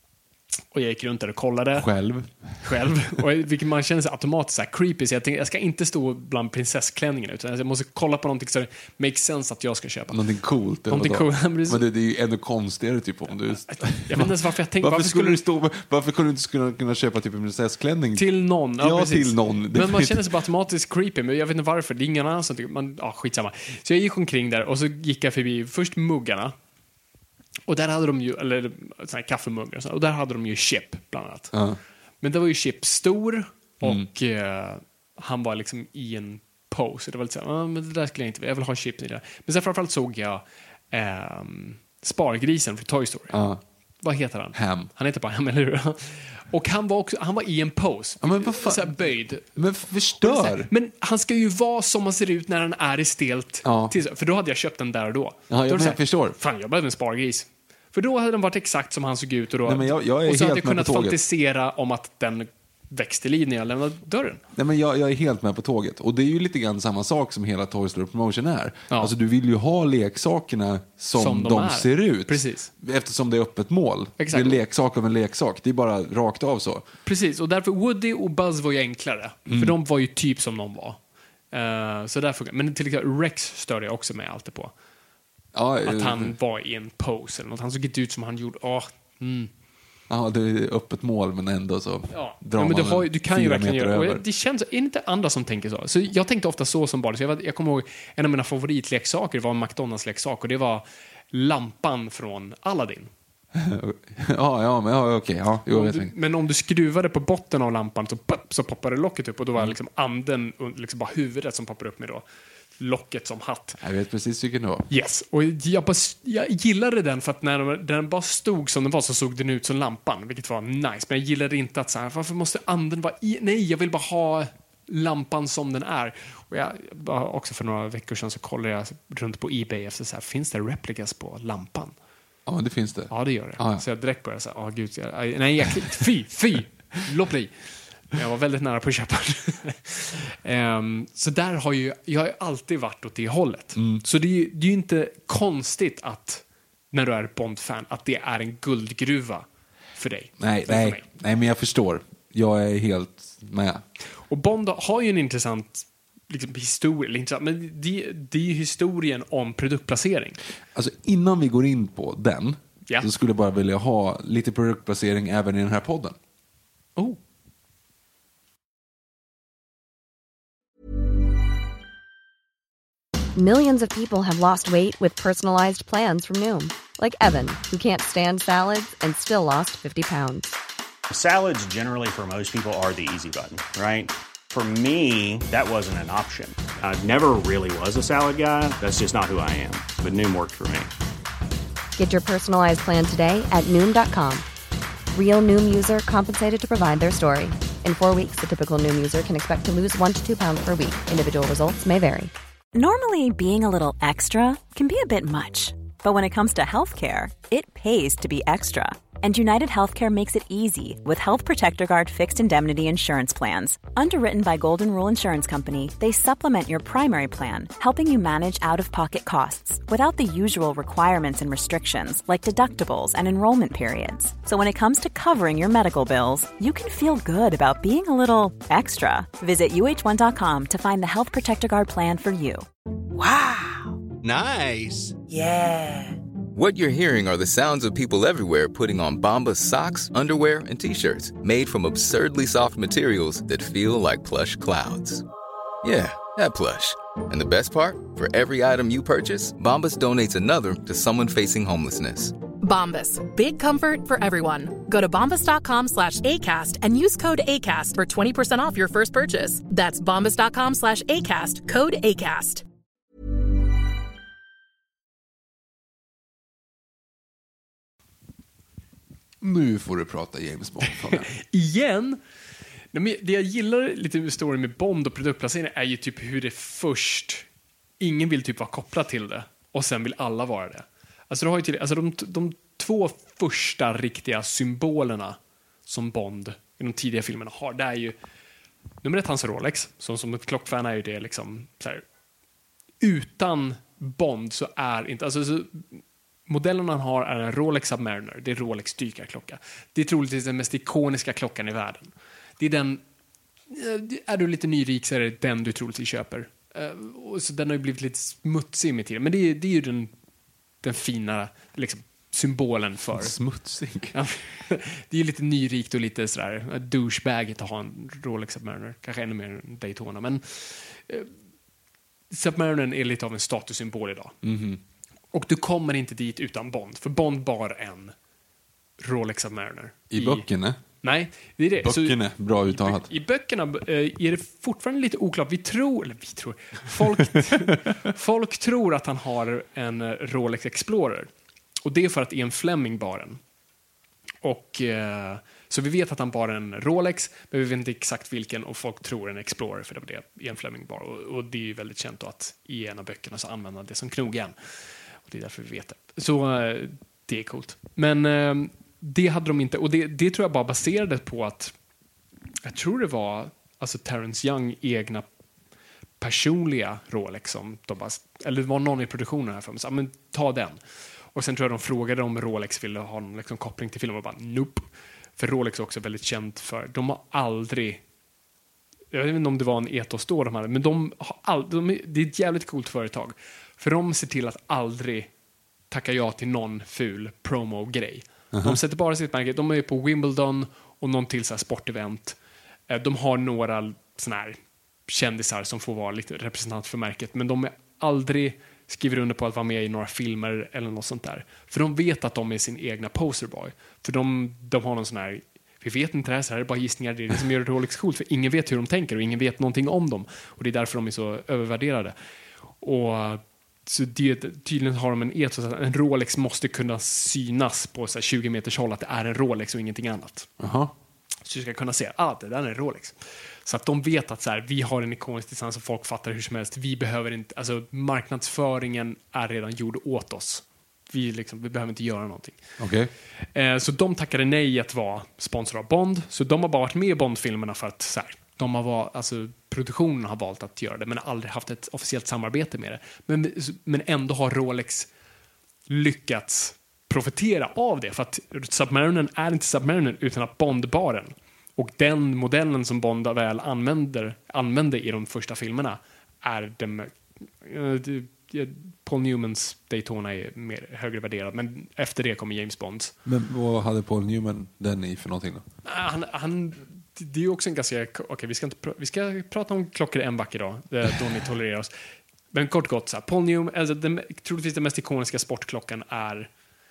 Och jag gick runt där och kollade. Själv. Själv. Och vilket man känner sig automatiskt så här creepy. Så jag tänkte, jag ska inte stå bland prinsessklänningarna. Utan jag måste kolla på någonting så det makes sense att jag ska köpa. Någonting coolt. Någonting coolt. Men det, det är ju ännu konstigare typ om du... Jag vet inte ens varför jag tänkte... Varför, varför skulle du stå... Varför kunde du inte kunna, kunna köpa typ en prinsessklänning? Till någon. Ja, ja till någon. Men man känner sig bara automatiskt creepy. Men jag vet inte varför. Det är ingen annan som tycker... Man, ja, skitsamma. Så jag gick omkring där och så gick jag förbi först muggarna. Och där hade de ju, eller såna här kaffemuggar och, så, och där hade de ju Chip bland annat. Uh. Men det var ju Chip stor och mm. eh, han var liksom i en pose. Det var lite så här, ah, men det där skulle jag inte, jag vill ha Chip i det. Men sen framförallt såg jag eh, Spargrisen från Toy Story. Uh. Vad heter han? Ham. Han heter bara Ham, eller hur? Och han var också, han var i en pose. Ja, men vad fan? Så här böjd. Men förstör. Men han ska ju vara som han ser ut när han är i stelt. Ja. Till, för då hade jag köpt den där och då. Ja, jag, då men, jag förstår. Fan, jag behövde en spargris. För då hade den varit exakt som han såg ut. Och, då, Nej, men jag, jag är och så helt hade jag kunnat med på fantisera om att den växte till liv när jag lämnade dörren. Nej, men jag, jag är helt med på tåget. Och det är ju lite grann samma sak som hela Toy Story Promotion är. Ja. Alltså du vill ju ha leksakerna som, som de, de ser ut. Precis. Eftersom det är öppet mål. Exakt. Det är leksak av en leksak. Det är bara rakt av så. Precis, och därför Woody och Buzz var ju enklare. Mm. För de var ju typ som de var. Uh, så därför, men till exempel Rex störde jag också med alltid på. Ja, att han uh, var i en pose eller något. Han såg inte ut som han gjorde. Oh, mm. Ja, det är öppet mål men ändå så ja. drar ja, men du, har, du kan ju verkligen göra och det känns, är det inte andra som tänker så? Så jag tänkte ofta så som barn. Så jag, jag kommer ihåg en av mina favoritleksaker var en McDonalds-leksak och det var lampan från Aladdin. ja, ja, men ja, okej. Ja, jo, vet du, men om du skruvade på botten av lampan så, pop, så poppade locket upp och då var liksom anden, liksom bara huvudet som poppade upp med då locket som hatt. Jag vet precis vilken det var. Yes, och jag, bara, jag gillade den för att när den bara stod som den var så såg den ut som lampan, vilket var nice. Men jag gillade inte att så här, varför måste anden vara i? Nej, jag vill bara ha lampan som den är. Och jag, också för några veckor sedan så kollade jag runt på eBay efter så här, finns det replikas på lampan? Ja, det finns det. Ja, det gör det. Ah, ja. Så jag direkt började säga, åh gud, jag, nej, jag, fy, fy, låt bli. Jag var väldigt nära på att köpa um, så där har ju, jag har ju alltid varit åt det hållet. Mm. Så det är, ju, det är ju inte konstigt att, när du är ett Bond-fan, att det är en guldgruva för dig. Nej, för nej, mig. nej, men jag förstår. Jag är helt med. Och Bond har ju en intressant liksom, historia, eller intressant, men det, det är ju historien om produktplacering. Alltså innan vi går in på den, ja. så skulle jag bara vilja ha lite produktplacering även i den här podden. Oh. Millions of people have lost weight with personalized plans from Noom. Like Evan, who can't stand salads and still lost fifty pounds. Salads generally for most people are the easy button, right? For me, that wasn't an option. I never really was a salad guy. That's just not who I am. But Noom worked for me. Get your personalized plan today at Noom dot com. Real Noom user compensated to provide their story. In four weeks, the typical Noom user can expect to lose one to two pounds per week. Individual results may vary. Normally, being a little extra can be a bit much. But when it comes to healthcare, it pays to be extra. And United Healthcare makes it easy with Health Protector Guard fixed indemnity insurance plans. Underwritten by Golden Rule Insurance Company, they supplement your primary plan, helping you manage out-of-pocket costs without the usual requirements and restrictions like deductibles and enrollment periods. So when it comes to covering your medical bills, you can feel good about being a little extra. Visit U H one dot com to find the Health Protector Guard plan for you. Wow! Nice! Yeah! What you're hearing are the sounds of people everywhere putting on Bombas socks, underwear, and T-shirts made from absurdly soft materials that feel like plush clouds. Yeah, that plush. And the best part? For every item you purchase, Bombas donates another to someone facing homelessness. Bombas. Big comfort for everyone. Go to bombas dot com slash ACAST and use code ACAST for twenty percent off your first purchase. That's bombas dot com slash ACAST. Code ACAST. Nu får du prata James Bond. Igen? Det jag gillar lite med storyn med Bond och produktplacering är ju typ hur det först... Ingen vill typ vara kopplad till det. Och sen vill alla vara det. Alltså, du har ju till, alltså de, de två första riktiga symbolerna som Bond i de tidiga filmerna har, det är ju nummer ett hans Rolex. Som, som ett klockfan är ju det liksom så här, utan Bond så är inte... Alltså, så, modellen han har är en Rolex Submariner. Det är Rolex dykarklocka. Det är troligtvis den mest ikoniska klockan i världen. Det är den... Är du lite nyrik så är det den du troligtvis köper. Uh, så den har ju blivit lite smutsig med tiden. Men det är, det är ju den, den fina liksom, symbolen för... Smutsig? Ja, det är ju lite nyrikt och lite sådär douchebagigt att ha en Rolex Submariner. Kanske ännu mer än Daytona. Men uh, Submariner är lite av en statussymbol idag. Mhm. Och du kommer inte dit utan Bond. För Bond bar en Rolex Submariner. I, I böckerna? Nej, det är det. Böckerna, så, bra uttalat. I, I böckerna eh, är det fortfarande lite oklart. Vi tror, eller vi tror, folk, folk tror att han har en Rolex Explorer. Och det är för att Ian Fleming bar en. Och, eh, så vi vet att han bar en Rolex, men vi vet inte exakt vilken, och folk tror en Explorer, för det var det Ian Fleming bar. Och, och det är ju väldigt känt då att i en av böckerna så använder han det som knogjärn. Och det är därför vi vet det. Så eh, det är coolt. Men eh, det hade de inte, och det, det tror jag bara baserades på att jag tror det var alltså Terrence Young egna personliga Rolex som de bara, eller det var någon i produktionen här för mig, så, men ta den. Och sen tror jag de frågade om Rolex ville ha någon liksom, koppling till filmen och bara nope. För Rolex är också väldigt känt för, de har aldrig, jag vet inte om det var en etos då de hade, men de har aldrig, de är, det är ett jävligt coolt företag. För de ser till att aldrig tacka ja till någon ful promo-grej. Uh-huh. De sätter bara sitt märke. De är på Wimbledon och någon till så här sportevent. De har några såna här kändisar som får vara lite representant för märket. Men de är aldrig skriver under på att vara med i några filmer eller något sånt där. För de vet att de är sin egna posterboy. För de, de har någon sån här... Vi vet inte det här, så här är det bara gissningar. Det är det som gör det Rolex coolt. För ingen vet hur de tänker och ingen vet någonting om dem. Och det är därför de är så övervärderade. Och så det, tydligen har de en etos att en Rolex måste kunna synas på så här tjugo meters håll att det är en Rolex och ingenting annat. Aha. Så du ska kunna se, ah, det där är en Rolex. Så att de vet att så här, vi har en ikonisk design som folk fattar hur som helst. Vi behöver inte, alltså marknadsföringen är redan gjord åt oss. Vi, liksom, vi behöver inte göra någonting. Okay. Eh, så de tackade nej att vara sponsor av Bond. Så de har bara varit med i Bond-filmerna för att så här, de har var, alltså, produktionen har valt att göra det men har aldrig haft ett officiellt samarbete med det. Men, men ändå har Rolex lyckats profitera av det. För att Submariner är inte Submariner utan att Bond-baren. Och den modellen som Bond väl använder, använde i de första filmerna är den... Uh, Paul Newmans Daytona är mer högre värderad, men efter det kommer James Bonds. Men vad hade Paul Newman den i för någonting då? Han, han, det är ju också en ganska... Okej, okay, vi, ska inte, vi ska prata om klockor en vacker dag, då ni tolererar oss. Men kort gott, så här, Paul Newman, alltså den, troligtvis den mest ikoniska sportklockan är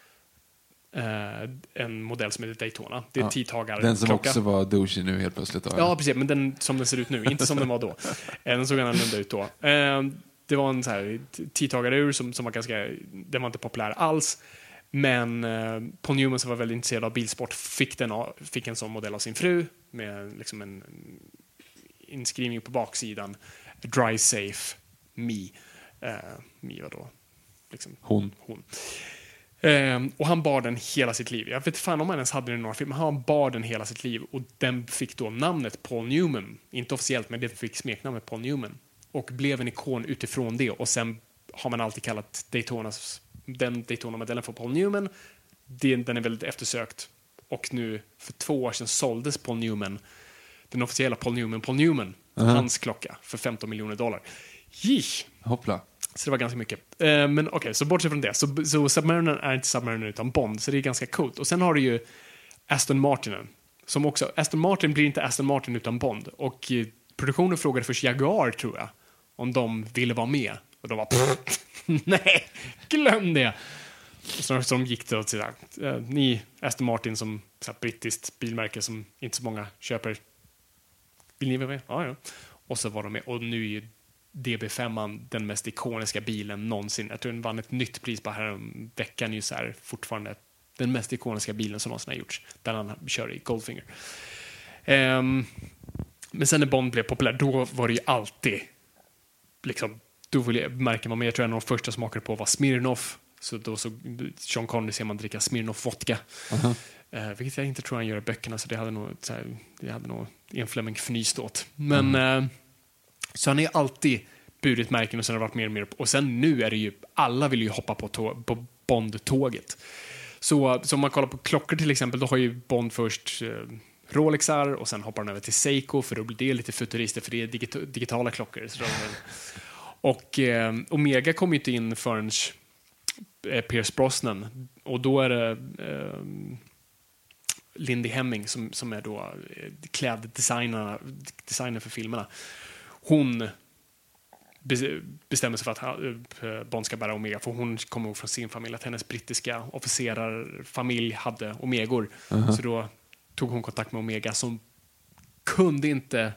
eh, en modell som heter Daytona. Det är ja, tidtagarklocka. Den som också var douchey nu helt plötsligt. Då, ja, precis, men den som den ser ut nu, inte som den var då. Den såg annorlunda ut då. Eh, Det var en så här tidtagarur som, som var ganska, den var inte populär alls. Men eh, Paul Newman som var väldigt intresserad av bilsport fick, den, fick en sån modell av sin fru med liksom en, en inskrivning på baksidan. Dry safe, me. Eh, me var då liksom, hon. hon. Eh, och han bar den hela sitt liv. Jag vet fan om han ens hade den i några filmer. Han bar den hela sitt liv och den fick då namnet Paul Newman. Inte officiellt, men det fick smeknamnet Paul Newman. Och blev en ikon utifrån det. Och sen har man alltid kallat Daytonas, den Daytona-modellen för Paul Newman. Den, den är väldigt eftersökt. Och nu, för två år sedan, såldes Paul Newman, den officiella Paul Newman, Paul Newman, uh-huh. hans klocka, för femton miljoner dollar. Jish! Hoppla. Så det var ganska mycket. Uh, men okej, okay, så bortsett från det. Så, så Submariner är inte Submariner utan Bond. Så det är ganska coolt. Och sen har du ju Aston Martinen. Som också, Aston Martin blir inte Aston Martin utan Bond. Och uh, produktionen frågade först Jaguar, tror jag, om de ville vara med. Och de var nej, glöm det. Så, så de gick till att säga, eh, ni Aston Martin som så här, brittiskt bilmärke som inte så många köper. Vill ni vara med? Ja, ja. Och så var de med. Och nu är D B fem den mest ikoniska bilen någonsin. Jag tror den vann ett nytt pris bara här om veckan. Ju så här, fortfarande den mest ikoniska bilen som någonsin har gjorts. Där han kör i Goldfinger. Um, men sen när Bond blev populär, då var det ju alltid liksom, då vill jag märka man, men jag tror en av de första som åkade på var Smirnoff. Så då så Sean Connery ser man dricka Smirnoff vodka. Uh-huh. Uh, vilket jag inte tror han gör i böckerna, så det hade nog, så här, det hade nog en Fleming fnyst åt. Men mm. uh, så han är alltid burit märken och sen har det varit mer och mer. Och sen nu är det ju, alla vill ju hoppa på, tå- på Bond-tåget. Så, så om man kollar på klockor till exempel, då har ju Bond först uh, Rolexar och sen hoppar han över till Seiko, för då blir det lite futuristiskt, för det är digit- digitala klockor. Så och eh, Omega kom ju inte in förrän eh, Pierce Brosnan, och då är det eh, Lindy Hemming som, som är då eh, kläddesigner designer för filmerna. Hon be- bestämmer sig för att ha, eh, Bond ska bära Omega, för hon kommer ihåg från sin familj att hennes brittiska officerarfamilj hade Omegor. Uh-huh. Så då tog hon kontakt med Omega som kunde inte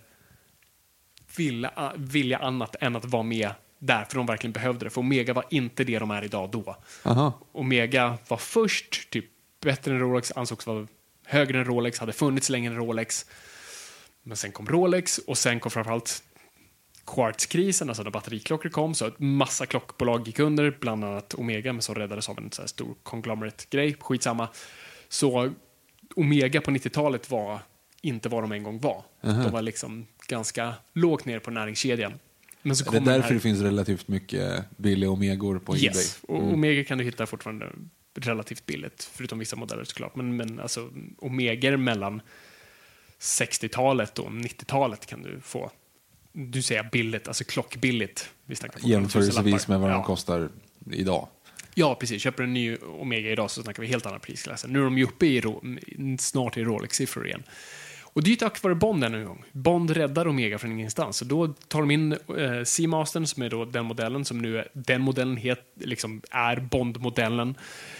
vilja, vilja annat än att vara med där, för de verkligen behövde det. För Omega var inte det de är idag då. Aha. Omega var först typ bättre än Rolex, ansågs vara högre än Rolex, hade funnits längre än Rolex. Men sen kom Rolex och sen kom framförallt Quartz-krisen, alltså när batteriklockor kom, så att massa klockbolag gick under, bland annat Omega, men så räddades av en så här stor conglomerate-grej, skitsamma. Så Omega på nittiotalet var inte vad de en gång var. Uh-huh. De var liksom ganska lågt ner på näringskedjan. Men så det är därför här... det finns relativt mycket billiga Omegor på yes. eBay. Mm. Omega kan du hitta fortfarande relativt billigt, förutom vissa modeller såklart. Men, men alltså Omegor mellan sextiotalet och nittiotalet kan du få, du säger billigt, alltså klockbilligt. Jämförelsevis med vad de ja. kostar idag. Ja, precis. Köper en ny Omega idag så snackar vi helt andra prisklasser. Nu är de ju uppe i ro- snart i Rolex-siffror igen. Och det är ju tack vare Bond en gång. Bond räddar Omega från ingenstans. Så då tar de in eh, Seamastern som är då den modellen som nu är, den modellen het, liksom är Bond-modellen.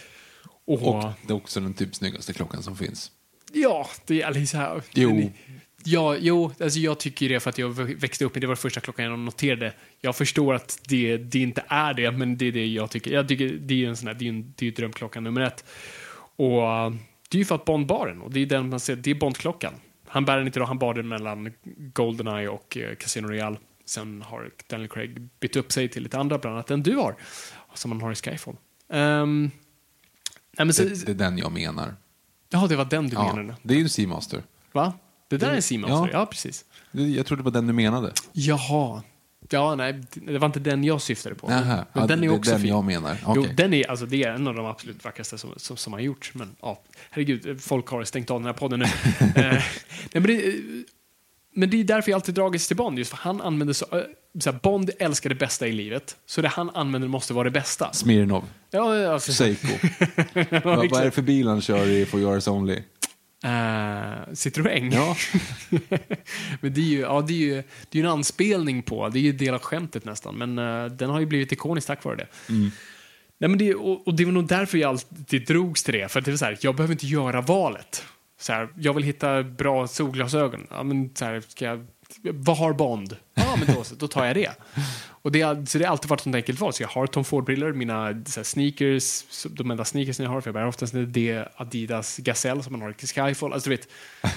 Och, och det är också den typ snyggaste klockan som finns. Ja, det är liksom så här. Jo. Den, Ja, jo, alltså jag tycker det för att jag växte upp med det var första klockan jag noterade. Jag förstår att det, det inte är det, men det är det jag tycker. Jag tycker det är en sån här, det är en, det är drömklockan nummer ett. Och det är ju för att Bond bar den, och det är den man ser, det är Bondklockan. Han bär den inte då, han bar den mellan Goldeneye och uh, Casino Royale. Sen har Daniel Craig bytt upp sig till lite andra, bland annat än du har, som man har i Skyfall. Um, nej, men så, det, det är den jag menar. Ja, det var den du ja, menade. Det är ju en Seamaster. Va? Det där är en Seamaster, ja. ja precis. Jag trodde det var den du menade. Jaha. Ja, nej, det var inte den jag syftade på. Nähä. Men ja, den är det, också den fin. jag menar. Okay. Jo, den är, alltså, det är en av de absolut vackraste som, som, som har gjorts. Men ja, herregud, folk har stängt av den här podden nu. eh, nej, men, det, men det är därför jag alltid dragits till Bond. Just för han använder så, så här, Bond älskar det bästa i livet. Så det han använder måste vara det bästa. Smirnov. Ja, alltså. Seiko. ja, vad, vad är det för bil han kör i For Yours Only? Uh, Citroën. Ja. Men det är ju, ja, det är ju, det är ju en anspelning på, det är ju del av skämtet nästan, men uh, den har ju blivit ikonisk tack vare det. Mm. Nej, men det och, och det var nog därför jag alltid drogs till det, för att det var så här, jag behöver inte göra valet. Så här, jag vill hitta bra solglasögon. Ja, men så här, ska jag, vad har Bond? Ja, men då, då tar jag det. Och det, är, så det har alltid varit ett enkelt val. Så jag har Tom Ford-briller, mina så här, sneakers, de enda sneakers jag har, för jag bär oftast det Adidas Gazelle som man har i Skyfall. Alltså, du vet,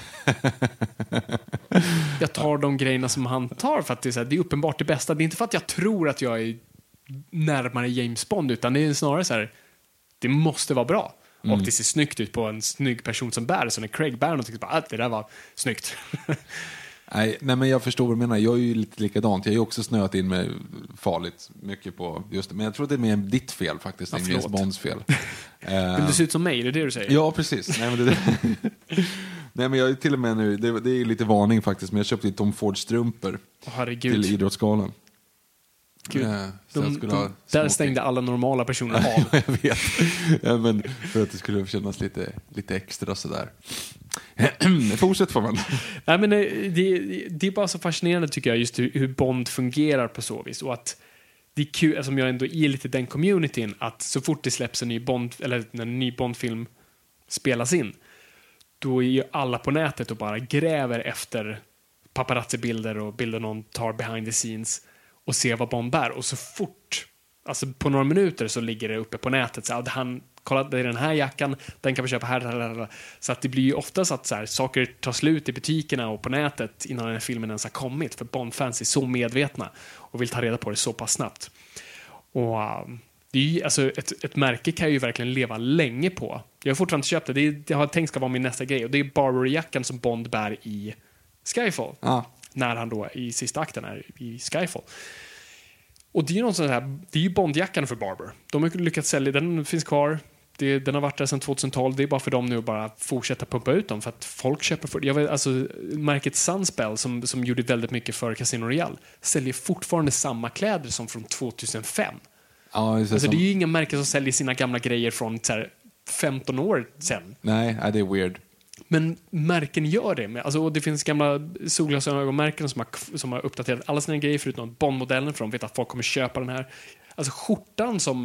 jag tar de grejerna som han tar för att det är, så här, det är uppenbart det bästa. Det är inte för att jag tror att jag är närmare James Bond, utan det är snarare så här, det måste vara bra. Mm. Och det ser snyggt ut på en snygg person som bär. Så när Craig bär någonting så bara, ah, det där var snyggt. Nej, nej, men jag förstår vad du menar. Jag är ju lite likadant. Jag är ju också snöat in med farligt mycket på just det. Men jag tror att det är mer ditt fel faktiskt, än James Bonds fel. Vill du se ut som mig, det är det du säger? Ja, precis. Nej, men, det, nej, men jag är till och med nu, det, det är lite varning faktiskt, men jag köpte Tom Ford strumpor oh, till Idrottsgalan. Gud, äh, de, de, där stängde alla normala personer av. Jag vet. Ja, men för att det skulle kännas lite, lite extra sådär. Fortsätt för man. Nej, men det, det är bara så fascinerande tycker jag, just hur, hur Bond fungerar på så vis. Och att det är kul, eftersom jag ändå är lite den communityn, att så fort det släpps en ny Bond, eller när en ny Bond-film spelas in, då är ju alla på nätet och bara gräver efter paparazzi-bilder och bilder någon tar behind the scenes och ser vad Bond bär. Och så fort, alltså på några minuter, så ligger det uppe på nätet så att han, kolla, det är den här jackan, den kan vi köpa här, här, här, här. Så att det blir ju ofta så att så här, saker tar slut i butikerna och på nätet innan den här filmen ens har kommit, för Bond-fans är så medvetna och vill ta reda på det så pass snabbt. Och um, det är ju, alltså, ett, ett märke kan ju verkligen leva länge på. Jag har fortfarande köpt det, det, är, det har jag tänkt ska vara min nästa grej, och det är Barber-jackan som Bond bär i Skyfall. Ah. När han då i sista akten är i Skyfall. Och det är ju någon sån här, det är ju Bondjackan för Barber. De har lyckats sälja, den finns kvar. Det, den har varit där sedan tjugohundratalet. Det är bara för dem nu att bara fortsätta pumpa ut dem, för att folk köper för, jag vet, alltså märket Sunspell som, som gjorde väldigt mycket för Casino Royale säljer fortfarande samma kläder som från tjugohundrafem. Ja, det, alltså, som... det är ju inga märken som säljer sina gamla grejer från så här, femton år sedan. Nej, det är weird. Men märken gör det. Med, alltså, och det finns gamla solglasögonmärken som har, som har uppdaterat alla sina grejer förutom Bond-modellen, för de vet att folk kommer köpa den här. Alltså skjortan som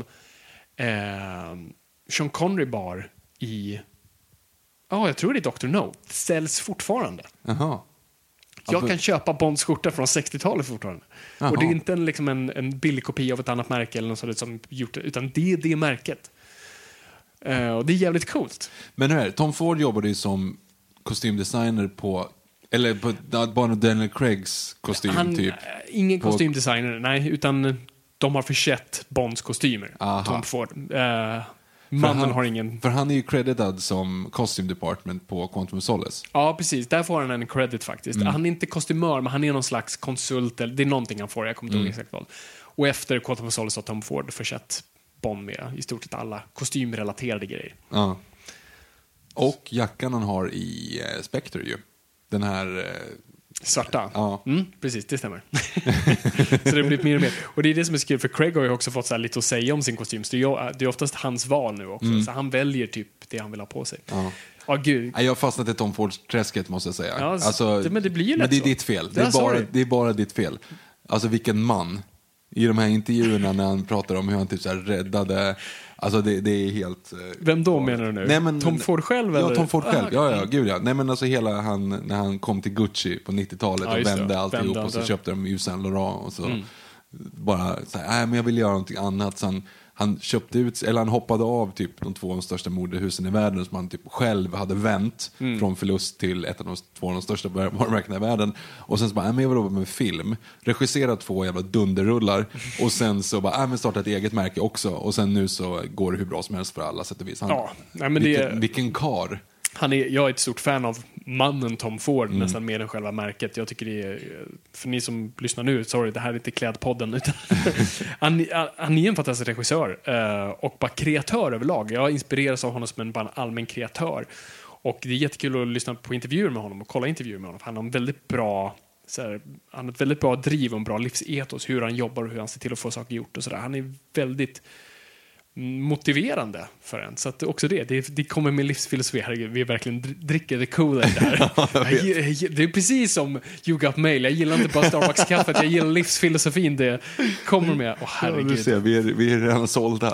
eh, Sean Connery bar i, ja, oh, jag tror det är doktor No, säljs fortfarande. Jaha. Jag kan köpa Bonds skjorta från sextiotalet fortfarande. Aha. Och det är inte en, liksom en, en billig kopia av ett annat märke eller något sådant som gjort det, utan det är det märket. Uh, och det är jävligt coolt. Men hur är det? Tom Ford jobbade ju som kostymdesigner på, eller på bara Daniel Craigs kostym. Han, typ. Ingen på... kostymdesigner, nej, utan de har försett Bonds kostymer. Aha. Tom Ford. Uh, mannen han, har ingen... För han är ju credited som costume department på Quantum of Solace. Ja, precis. Där får han en credit faktiskt. Mm. Han är inte kostymör, men han är någon slags konsult. Eller, det är någonting han får, jag kommer inte ihåg exakt vad. Och efter Quantum of Solace har Tom Ford försett Bond med i stort sett alla kostymrelaterade grejer. Ja. Och jackan han har i eh, Spectre ju. Den här... Eh, svarta? Ja. Mm, precis, det stämmer. Så det blir mer och mer. Och det är det som är så kul, för Craig har ju också fått så här lite att säga om sin kostym. Så det är, det är oftast hans val nu också. Mm. Så han väljer typ det han vill ha på sig. Ja. Oh, gud. Jag har fastnat i Tom Fords träsket, måste jag säga. Ja, alltså, det, men det blir ju men det är så. ditt fel. Det är, bara, det är bara ditt fel. Alltså vilken man I de här intervjuerna när han pratar om hur han typ så här räddade. Alltså det, det är helt... Vem då menar du nu? Nej, men, Tom Ford själv? Ja, eller? Tom Ford själv. Ja, ja, gud ja. Nej, men alltså hela han, när han kom till Gucci på nittiotalet ja, och vände det. alltihop vände, och så det. köpte de Yves Saint Laurent och så mm. bara så här, nej men jag vill göra någonting annat. Så han, han köpte ut, eller han hoppade av typ de två av de största modehusen i världen som han typ själv hade vänt mm. från förlust till ett av de två av de största varumärkena i världen. Och sen så bara, nej men jag vill jobba med film. Regissera två jävla dunderrullar. Och sen så bara, nej men starta ett eget märke också. Och sen nu så går det hur bra som helst för alla sätt och vis. Han, ja, nej, men vilken, det... vilken kar. Han är, jag är ett stort fan av mannen Tom Ford mm. nästan mer än själva märket. Jag tycker det är, för ni som lyssnar nu, sorry, det här är inte Klädpodden utan han, han är en fantastisk regissör uh, och bara kreatör överlag. Jag inspireras av honom som en, bara en allmän kreatör. Och det är jättekul att lyssna på intervjuer med honom och kolla intervjuer med honom. Han har en väldigt bra så här, han har ett väldigt bra driv och en bra livsetos, hur han jobbar och hur han ser till att få saker gjort och sådär. Han är väldigt motiverande för en. Så att också det, det, det kommer med livsfilosofi. Herregud, vi verkligen dricker the Kool-Aid där. jag, det är precis som You Got Mail. Jag gillar inte bara Starbucks-kaffet, jag gillar livsfilosofin det kommer med. Åh, herregud. Ja, du ser, vi är, vi är redan sålda.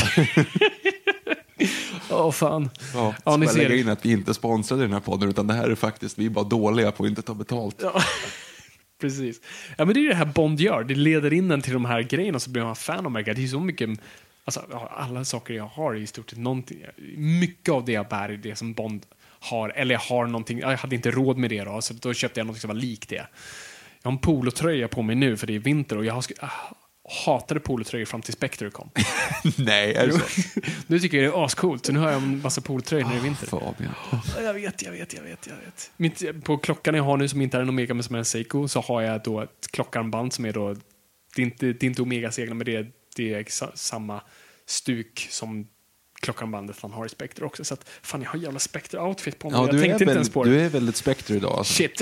Åh, oh, fan. Ja, ja, ni ser lägga in att vi inte sponsrade den här podden, utan det här är faktiskt, vi är bara dåliga på att inte ta betalt. Ja. Precis. Ja, men det är det här Bond gör. Det leder in den till de här grejerna, så blir man fan av märka. Det är så mycket. Alltså, alla saker jag har är i stort sett någonting. Mycket av det jag bär är det som Bond har. Eller jag har någonting. Jag hade inte råd med det då. Så då köpte jag något som var likt det. Jag har en polotröja på mig nu för det är vinter. Och jag har jag hatade polotröjor fram till Spectre kom. Nej, är det så? Nu tycker jag det är ascoolt. Så nu har jag en massa polotröjor när det är vinter. Fabian. Jag vet, jag vet, jag vet, jag vet. Mitt, på klockan jag har nu som inte är en Omega men som är en Seiko, så har jag då ett klockarmband som är då, det är inte, det är inte Omega-seglar, men det är, det är samma stuk som klockarmbandet han har i Spectre också. Så att, fan, jag har jävla Spectre-outfit på mig. Ja, jag tänkte inte väl, ens på det. Du är väldigt Spectre idag. Alltså. Shit.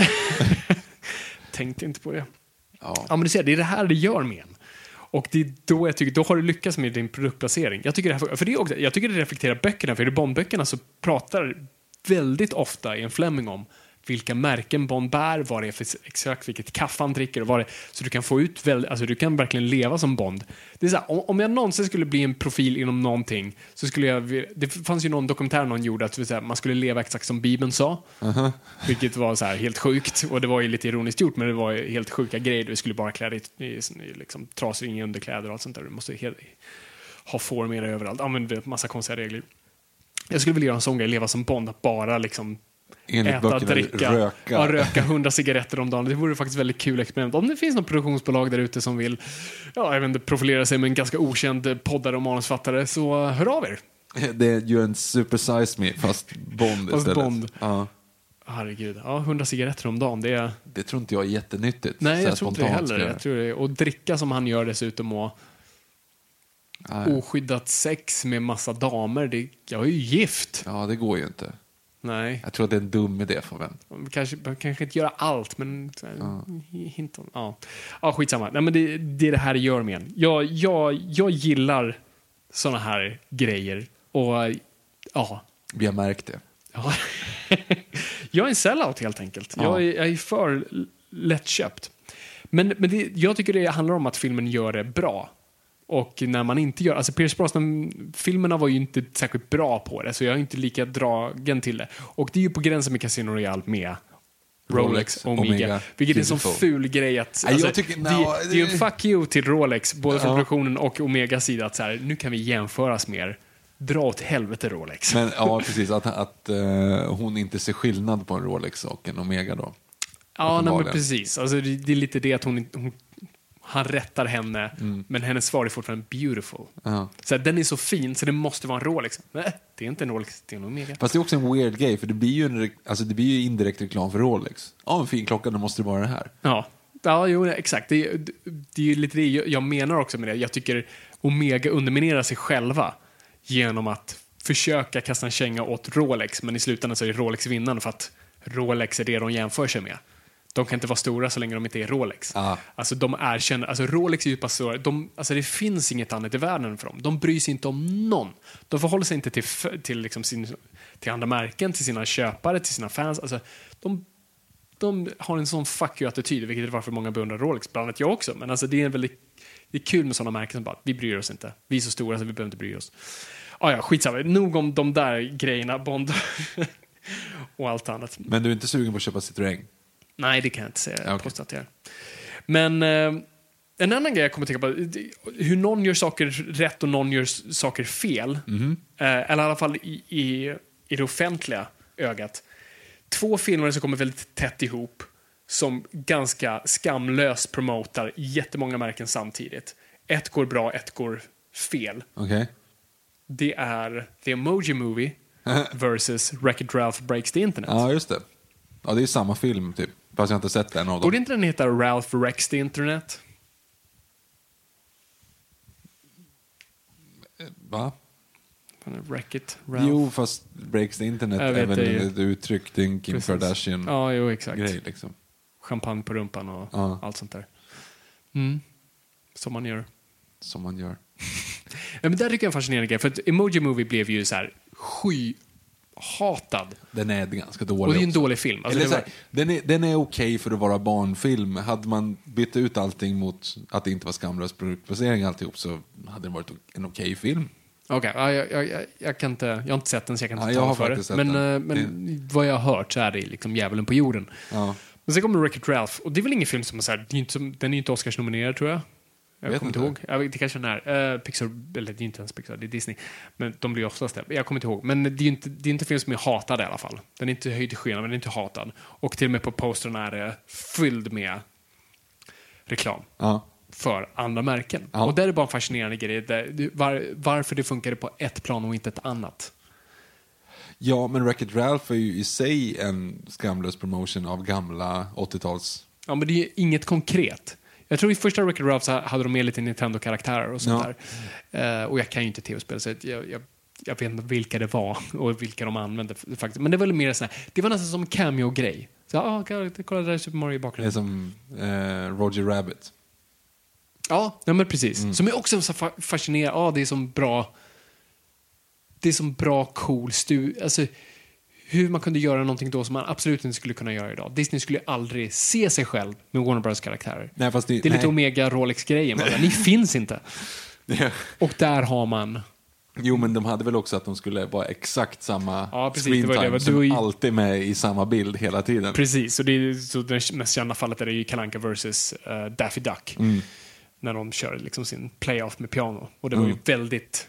Tänkte inte på det. Ja. Ja, men du ser, det är det här det gör med en. Och det är då jag tycker, då har du lyckats med din produktplacering. Jag tycker det här, för det är också, jag tycker det reflekterar böckerna, för i Bondböckerna så pratar väldigt ofta i en Fleming om vilka märken Bond bär, vad det är för exakt vilket kaffe han dricker och vad det, så du kan få ut väl, alltså du kan verkligen leva som Bond. Det är så här, om, om jag någonsin skulle bli en profil inom någonting, så skulle jag, det fanns ju någon dokumentär någon gjorde att så här, man skulle leva exakt som Bibeln sa. Uh-huh. Vilket var så här helt sjukt, och det var ju lite ironiskt gjort, men det var ju helt sjuka grejer. Du skulle bara klä dig i, i, i liksom, trasor, inga underkläder och allt sånt där. Du måste helt, ha former överallt, använda massa konstiga regler. Jag skulle vilja göra en sån grej, leva som Bond, att bara liksom enligt äta, dricka, röka. Ja, röka hundra cigaretter om dagen. Det vore faktiskt väldigt kul experiment. Om det finns något produktionsbolag där ute som vill, ja, jag vet inte, profilera sig med en ganska okänd poddare och manusfattare, så hör av er. Det är ju en Super Size Me fast Bond fast istället. Bond. Ja. Herregud. Ja, hundra cigaretter om dagen, det är... Det tror inte jag är jättenyttigt. Nej, jag tror inte det heller. Jag tror det är... Och dricka som han gör dessutom, och Nej. oskyddat sex med massa damer. Det... Jag är ju gift. Ja, det går ju inte. Nej. Jag tror att det är en dum idé för vem. Kanske, kanske inte göra allt, men ja. Hinton. Ja. Ja, skitsamma. Nej, men det, det är det här det gör med en. Jag, jag, jag gillar såna här grejer. Och ja. Vi har märkt det. Ja. Jag är en sellout helt enkelt. Ja. Jag, är, jag är för lättköpt. Men, men det, jag tycker det handlar om att filmen gör det bra. Och när man inte gör... Alltså Pierce Brosnan-filmerna var ju inte särskilt bra på det, så jag är inte lika dragen till det. Och det är ju på gränsen med Casino Royale med Rolex, Rolex Omega, Omega. Vilket är en sån ful grej att... Nej, alltså, jag tycker, no, det, det är ju en fuck you till Rolex, både från ja. produktionen och Omegas sida, att så här, nu kan vi jämföras mer. Dra åt helvete Rolex. Men ja, precis. Att, att uh, hon inte ser skillnad på en Rolex och en Omega då. Ja, nej, men precis. Alltså, det, det är lite det att hon... hon han rättar henne, mm. men hennes svar är fortfarande beautiful. Uh-huh. Så här, den är så fin så det måste vara en Rolex. Nej, det är inte en Rolex, det är en Omega. Fast det är också en weird grej, för det blir ju, en, alltså det blir ju indirekt reklam för Rolex. Ja, en fin klocka, då måste det vara det här. Ja, ja jo, exakt. Det är, det är ju lite det jag menar också med det. Jag tycker Omega underminerar sig själva genom att försöka kasta en känga åt Rolex, men i slutändan så är Rolex vinnande för att Rolex är det de jämför sig med. De kan inte vara stora så länge de inte är Rolex. Ah. Alltså de erkänner, alltså Rolex är ju bara så, de, alltså det finns inget annat i världen för dem. De bryr sig inte om någon. De förhåller sig inte till, till, liksom sin, till andra märken, till sina köpare, till sina fans. Alltså de, de har en sån fuck you-attityd, vilket är varför många beundrar Rolex. Bland annat jag också, men alltså det är en väldigt Det är kul med sådana märken som bara, vi bryr oss inte. Vi är så stora så vi behöver inte bry oss. Ah, ja, skitsamma. Nog om de där grejerna, Bond och allt annat. Men du är inte sugen på att köpa Citroën? Nej, det kan jag inte säga. Okay. Jag jag Men eh, en annan grej jag kommer att tänka på, hur någon gör saker rätt och någon gör saker fel. Mm. Eh, eller i alla fall i, i, i det offentliga ögat. Två filmer som kommer väldigt tätt ihop, som ganska skamlöst promotar jättemånga märken samtidigt. Ett går bra, ett går fel. Okay. Det är The Emoji Movie versus Wreck-It Ralph Breaks the Internet. Ja, just det. Ja, det är samma film typ. Fast jag har inte sett en av dem. Borde inte den heta Ralph Wrecks the Internet? Va? Wreck-It Ralph. Jo, fast Breaks the Internet är väl ett uttryck till Kim Precis. Kardashian. Ja, jo, exakt. Grej, liksom. Champagne på rumpan och ja. allt sånt där. Mm. Som man gör. Som man gör. Ja, men där tycker jag är en fascinerande grej. För att Emoji Movie blev ju så här skyhatad. Den är ganska dålig. Och det är en också. dålig film. Alltså, Eller det var... så här, den är, den är okej för att vara barnfilm. Hade man bytt ut allting mot att det inte var skamlös produktplacering alltihop, så hade det varit en okej film. Okej, okay, ja, jag, jag, jag kan inte, jag har inte sett den så jag kan inte ja, ta för det. Men, men det... vad jag har hört så är det liksom djävulen på jorden. Ja. Men sen kommer Wreck-It Ralph, och det är väl ingen film som är så här, det är inte som, den är inte Oscars-nominerad tror jag. Jag kommer inte ihåg. Jag vet, det kanske är när. Uh, Pixar, eller det är inte ens Pixar, det är Disney. Men de blir oftast det. Jag kommer inte ihåg. Men det är inte, det är inte en film som är hatad i alla fall. Den är inte höjd i skyn, men den är inte hatad. Och till och med på postern är det fylld med reklam. Ja. För andra märken. Ja. Och där är det bara en fascinerande grej. Där, var, varför det funkade på ett plan och inte ett annat. Ja, men Wreck-It Ralph är ju i sig en skamlös promotion av gamla åttio-tals... Ja, men det är inget konkret. Jag tror i första Wreck-It Ralph så hade de med lite Nintendo-karaktärer och sånt ja. där. Uh, och jag kan ju inte tv-spel, så jag, jag, jag vet inte vilka det var och vilka de använde faktiskt. Men det var väl mer sån här, det var nästan som en cameo-grej. Så ja, kolla där är Super Mario i bakgrunden. Det är som uh, Roger Rabbit. Ja, ja men precis. Mm. Som är också så fa- fascinerande. Ja, det är som bra... Det är som bra, cool stu... Alltså, hur man kunde göra någonting då som man absolut inte skulle kunna göra idag. Disney skulle aldrig se sig själv med Warner Bros karaktärer. Nej, fast det, det är nej. lite Omega Rolex-grejen. Ni finns inte. Och där har man... Jo, men de hade väl också att de skulle vara exakt samma ja, precis, screen time, det var det. som ju... alltid med i samma bild hela tiden. Precis, och det, är, så det mest kända fallet är det ju Kalle Anka versus uh, Daffy Duck. Mm. När de kör liksom sin playoff med piano. Och det var mm. ju väldigt...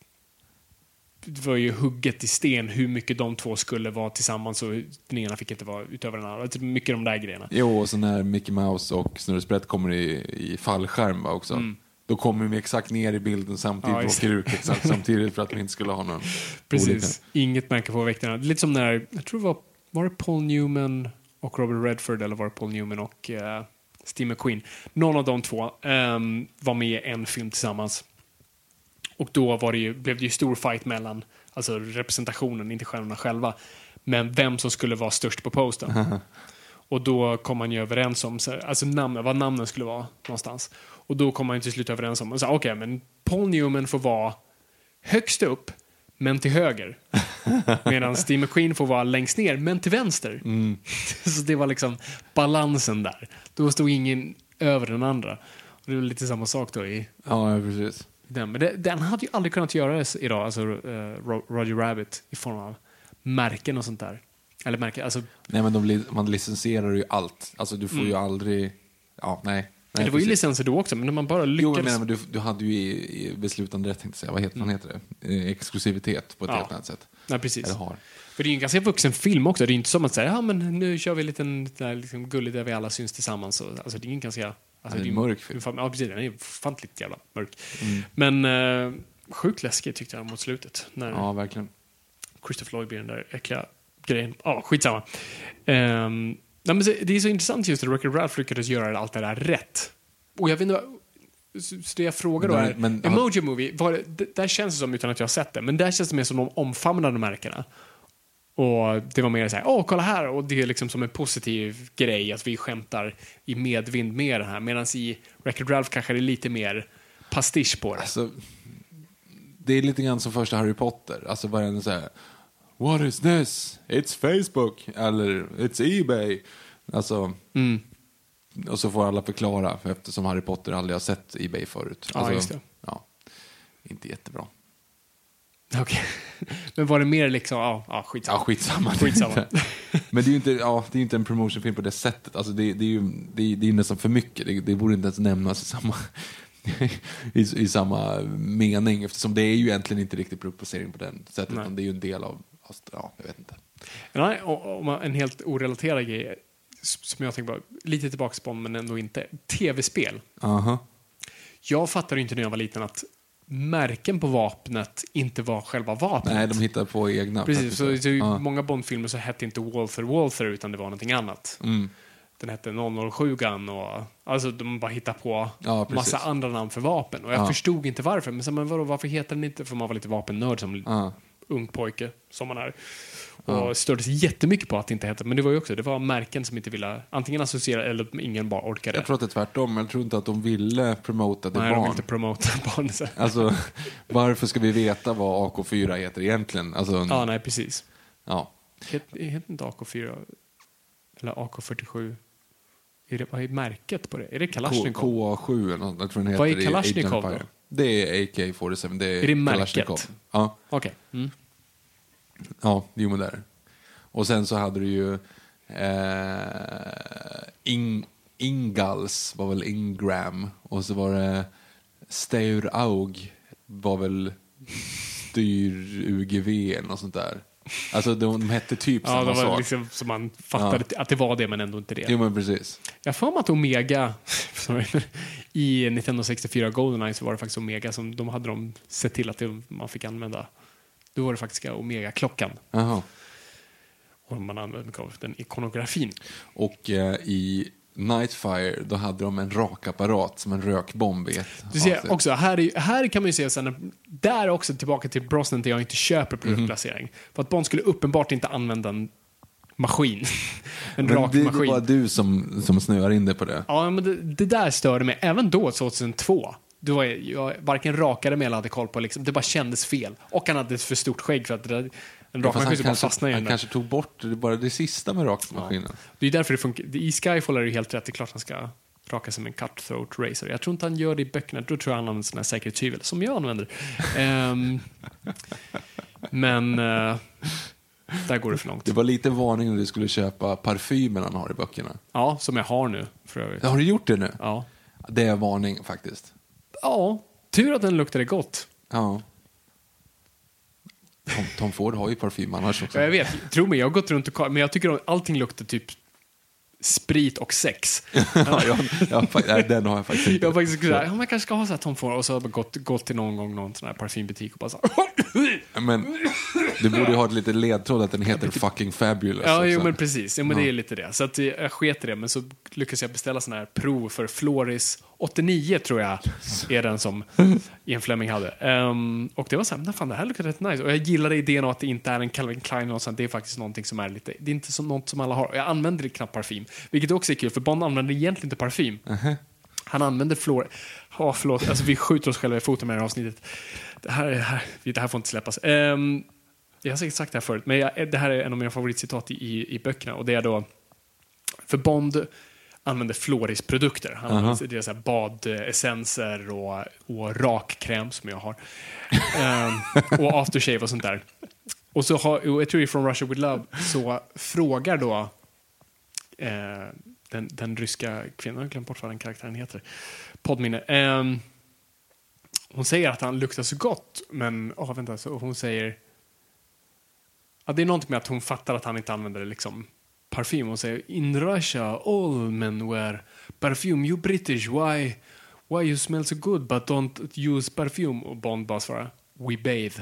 Det var ju hugget i sten hur mycket de två skulle vara tillsammans, och den ena fick inte vara utöver den andra. Mycket de där grejerna. Jo, och så när Mickey Mouse och Snurre Sprätt kommer i, i fallskärm också. Mm. Då kommer de exakt ner i bilden samtidigt ja, och åker ut exakt samtidigt för att vi inte skulle ha någon. Precis, olika. Inget märke på väktarna. Lite som när, jag tror det var, var det Paul Newman och Robert Redford, eller var det Paul Newman och uh, Steve McQueen. Någon av de två um, var med i en film tillsammans. Och då var det ju, blev det ju stor fight mellan, alltså representationen, inte stjärnorna själva, men vem som skulle vara störst på posten. Och då kom man ju överens om, alltså namn, vad namnen skulle vara någonstans. Och då kom man ju till slut överens om, okej, okay, men Paul Newman får vara högst upp, men till höger. Medan Steve McQueen får vara längst ner, men till vänster. Mm. Så det var liksom balansen där. Då stod ingen över den andra. Och det var lite samma sak då i... Ja, precis. Den, men det, den hade ju aldrig kunnat göra det idag, alltså uh, Roger Rabbit, i form av märken och sånt där. Eller märken, alltså... Nej, men de, man licensierar ju allt. Alltså du får mm. ju aldrig... Ja, nej. nej det var precis. ju licenser då också, men när man bara lyckades... Jo, men, men du, du hade ju i, i beslutande rätt, tänkte jag säga. Vad heter, mm. heter det? Eh, exklusivitet på ett ja. helt annat sätt. Nej, precis. Eller har. För det är ju en ganska vuxen film också. Det är inte som att säga, ja men nu kör vi en liten liksom, gullig där vi alla syns tillsammans. Och, alltså det är ju ganska... Alltså, det är en mörk film. Ja, precis. Den är ju fantligt jävla mörk. Mm. Men uh, sjukt läskigt tyckte jag mot slutet. När ja, verkligen. Christopher Lloyd blir den där äckliga grejen. Ja, skitsamma. Um, nej, men det är så intressant just att Wreck-It Ralph lyckades göra allt det där rätt. Och jag vet inte... Så det jag frågar då är... Men, Emoji Movie, var det, där känns det som, utan att jag har sett det, men där känns det mer som de omfamnade märkena. Och det var mer så här, åh, kolla här. Och det är liksom som en positiv grej att vi skämtar i medvind med det här. Medan i Wreck-It Ralph kanske det är lite mer pastisch på det. Alltså, det är lite grann som första Harry Potter. Alltså bara en så här, what is this? It's Facebook. Eller it's eBay. Alltså, mm. och så får alla förklara, för eftersom Harry Potter aldrig har sett eBay förut. Ja, alltså, just det. Ja, inte jättebra. Okej. Okay. Men var det mer liksom, ja, ja skitsamma. Ja, skitsamma. skitsamma. Men det är ju inte, ja, det är inte en promotionfilm på det sättet. Alltså det, det är ju det är, det är nästan för mycket. Det, det borde inte ens nämnas i samma, i, i samma mening. Eftersom det är ju egentligen inte riktigt produktplacering på den sättet. Utan det är ju en del av, ja, jag vet inte. Nej, och, och en helt orelaterad grej som jag tänker på, lite tillbaka på men ändå inte. Tv-spel. Uh-huh. Jag fattade inte när jag var liten att märken på vapnet inte var själva vapnet. Nej, de hittar på egna. Precis, så, så i uh. många Bond-filmer så hette inte Walther Walther utan det var någonting annat. Mm. Den hette noll noll sju och alltså de bara hittar på ja, massa andra namn för vapen. Och jag uh. förstod inte varför. Men, så, men vadå, varför heter den inte? För man var lite vapennörd som uh. ung pojke som man är. Och uh. störde sig jättemycket på att det inte hette. Men det var ju också, det var märken som inte ville antingen associera eller ingen bara orkade. Jag tror att det är tvärtom. Jag tror inte att de ville promota det. Nej, barn. de ville inte promota barn. Alltså, varför ska vi veta vad A K fyra heter egentligen? Alltså, en... Ja, nej, precis. Ja. Heter het inte A K fyra eller A K fyrtiosju? Är det, vad är märket på det? Är det Kalashnikov? K A sju, jag tror den heter. Vad är Kalashnikov då? Det är A K fyrtiosju. Det är, är det märket? Kalashnikov. Ja. Okej. Okay. Mm. Ja, jo men där. Och sen så hade du ju eh, In, Ingalls var väl Ingram. Och så var det Steur Aug var väl Styr U G V eller något sånt där. Alltså de, de hette typ ja, samma sak. Ja, det var liksom så man fattade ja. att det var det men ändå inte det. Jo men precis. Jag får mig att Omega sorry, i Nintendo sextiofyra GoldenEye så var det faktiskt Omega som de hade de sett till att det, man fick använda. Då var det faktiskt Omega-klockan. Jaha. Och man använde den ikonografin. Och eh, i Nightfire då hade de en rakapparat som en rökbomb i ett du ser också, här, är, här kan man ju se sen, där också tillbaka till Brosnan där jag inte köper produktplacering. Mm. För att Bond skulle uppenbart inte använda en maskin. en men rak det, maskin. Det var du som, som snöar in det på det. Ja, men det, det där störde mig. Även då, tjugohundratvå. Du var, jag varken rakade med eller hade koll på. Liksom, det bara kändes fel. Och han hade ett för stort skägg för att det där, en rakmaskin som bara fastnade i Han kanske tog bort det, bara det sista med rakmaskinen. Ja. Det är därför det funkar. I Skyfall är det helt rätt. Det är klart han ska raka sig med en cutthroat razor. Jag tror inte han gör det i böckerna. Då tror jag han använder sån här säkerhetshyvel som jag använder. um, men uh, där går det för långt. Det var lite varning när du skulle köpa parfymen han har i böckerna. Ja, som jag har nu. För övrigt. Har du gjort det nu? Ja. Det är varning faktiskt. Ja, tur att den luktade gott. Ja. Tom, Tom Ford har ju parfym annars också. Ja, jag vet, tro mig, jag har gått runt och men jag tycker att allting luktar typ sprit och sex. ja, jag, jag, jag, den har jag faktiskt inte. Jag har faktiskt sagt, ja, man kanske ska ha så här Tom Ford och så har jag gått, gått till någon gång någon sån här parfymbutik och bara så här. Men du borde ju ha ett lite ledtråd att den heter fucking Fabulous. Ja, också. jo, men precis. Ja, men ja. Det är lite det. Så att jag sket i det, men så lyckas jag beställa sån här prov för Floris åttionio tror jag är den som Ian Fleming hade. Um, och det var så här, fan det här luktar rätt nice. Och jag gillade idén av att det inte är en Calvin Klein och sånt. Det är faktiskt någonting som är lite, det är inte som något som alla har. Jag använder det knappt parfym, vilket också är kul för Bond använder egentligen inte parfym. Uh-huh. Han använder Flor. Ja, oh, förlåt. Alltså vi skjuter oss själva i foten med det här avsnittet. Det här, är, här, det här får inte släppas. Um, jag har säkert sagt det här förut, men jag, det här är en av mina favoritcitat i, i, i böckerna. Och det är då, för Bond använder Floris produkter. Han uh-huh. använder det är så här badessenser och, och rakkräm som jag har. um, och aftershave och sånt där. Och så har, och jag tror från Russia With Love så frågar då eh, den, den ryska kvinnan, jag har glömt bort vad den karaktären heter. Poddminne. Um, hon säger att han luktar så gott, men oh, vänta, så hon säger ja, det är någonting med att hon fattar att han inte använder liksom parfym. Hon säger, in Russia all men wear perfume, you British, why why you smell so good but don't use perfume? Och Bond bara svarar, we bathe.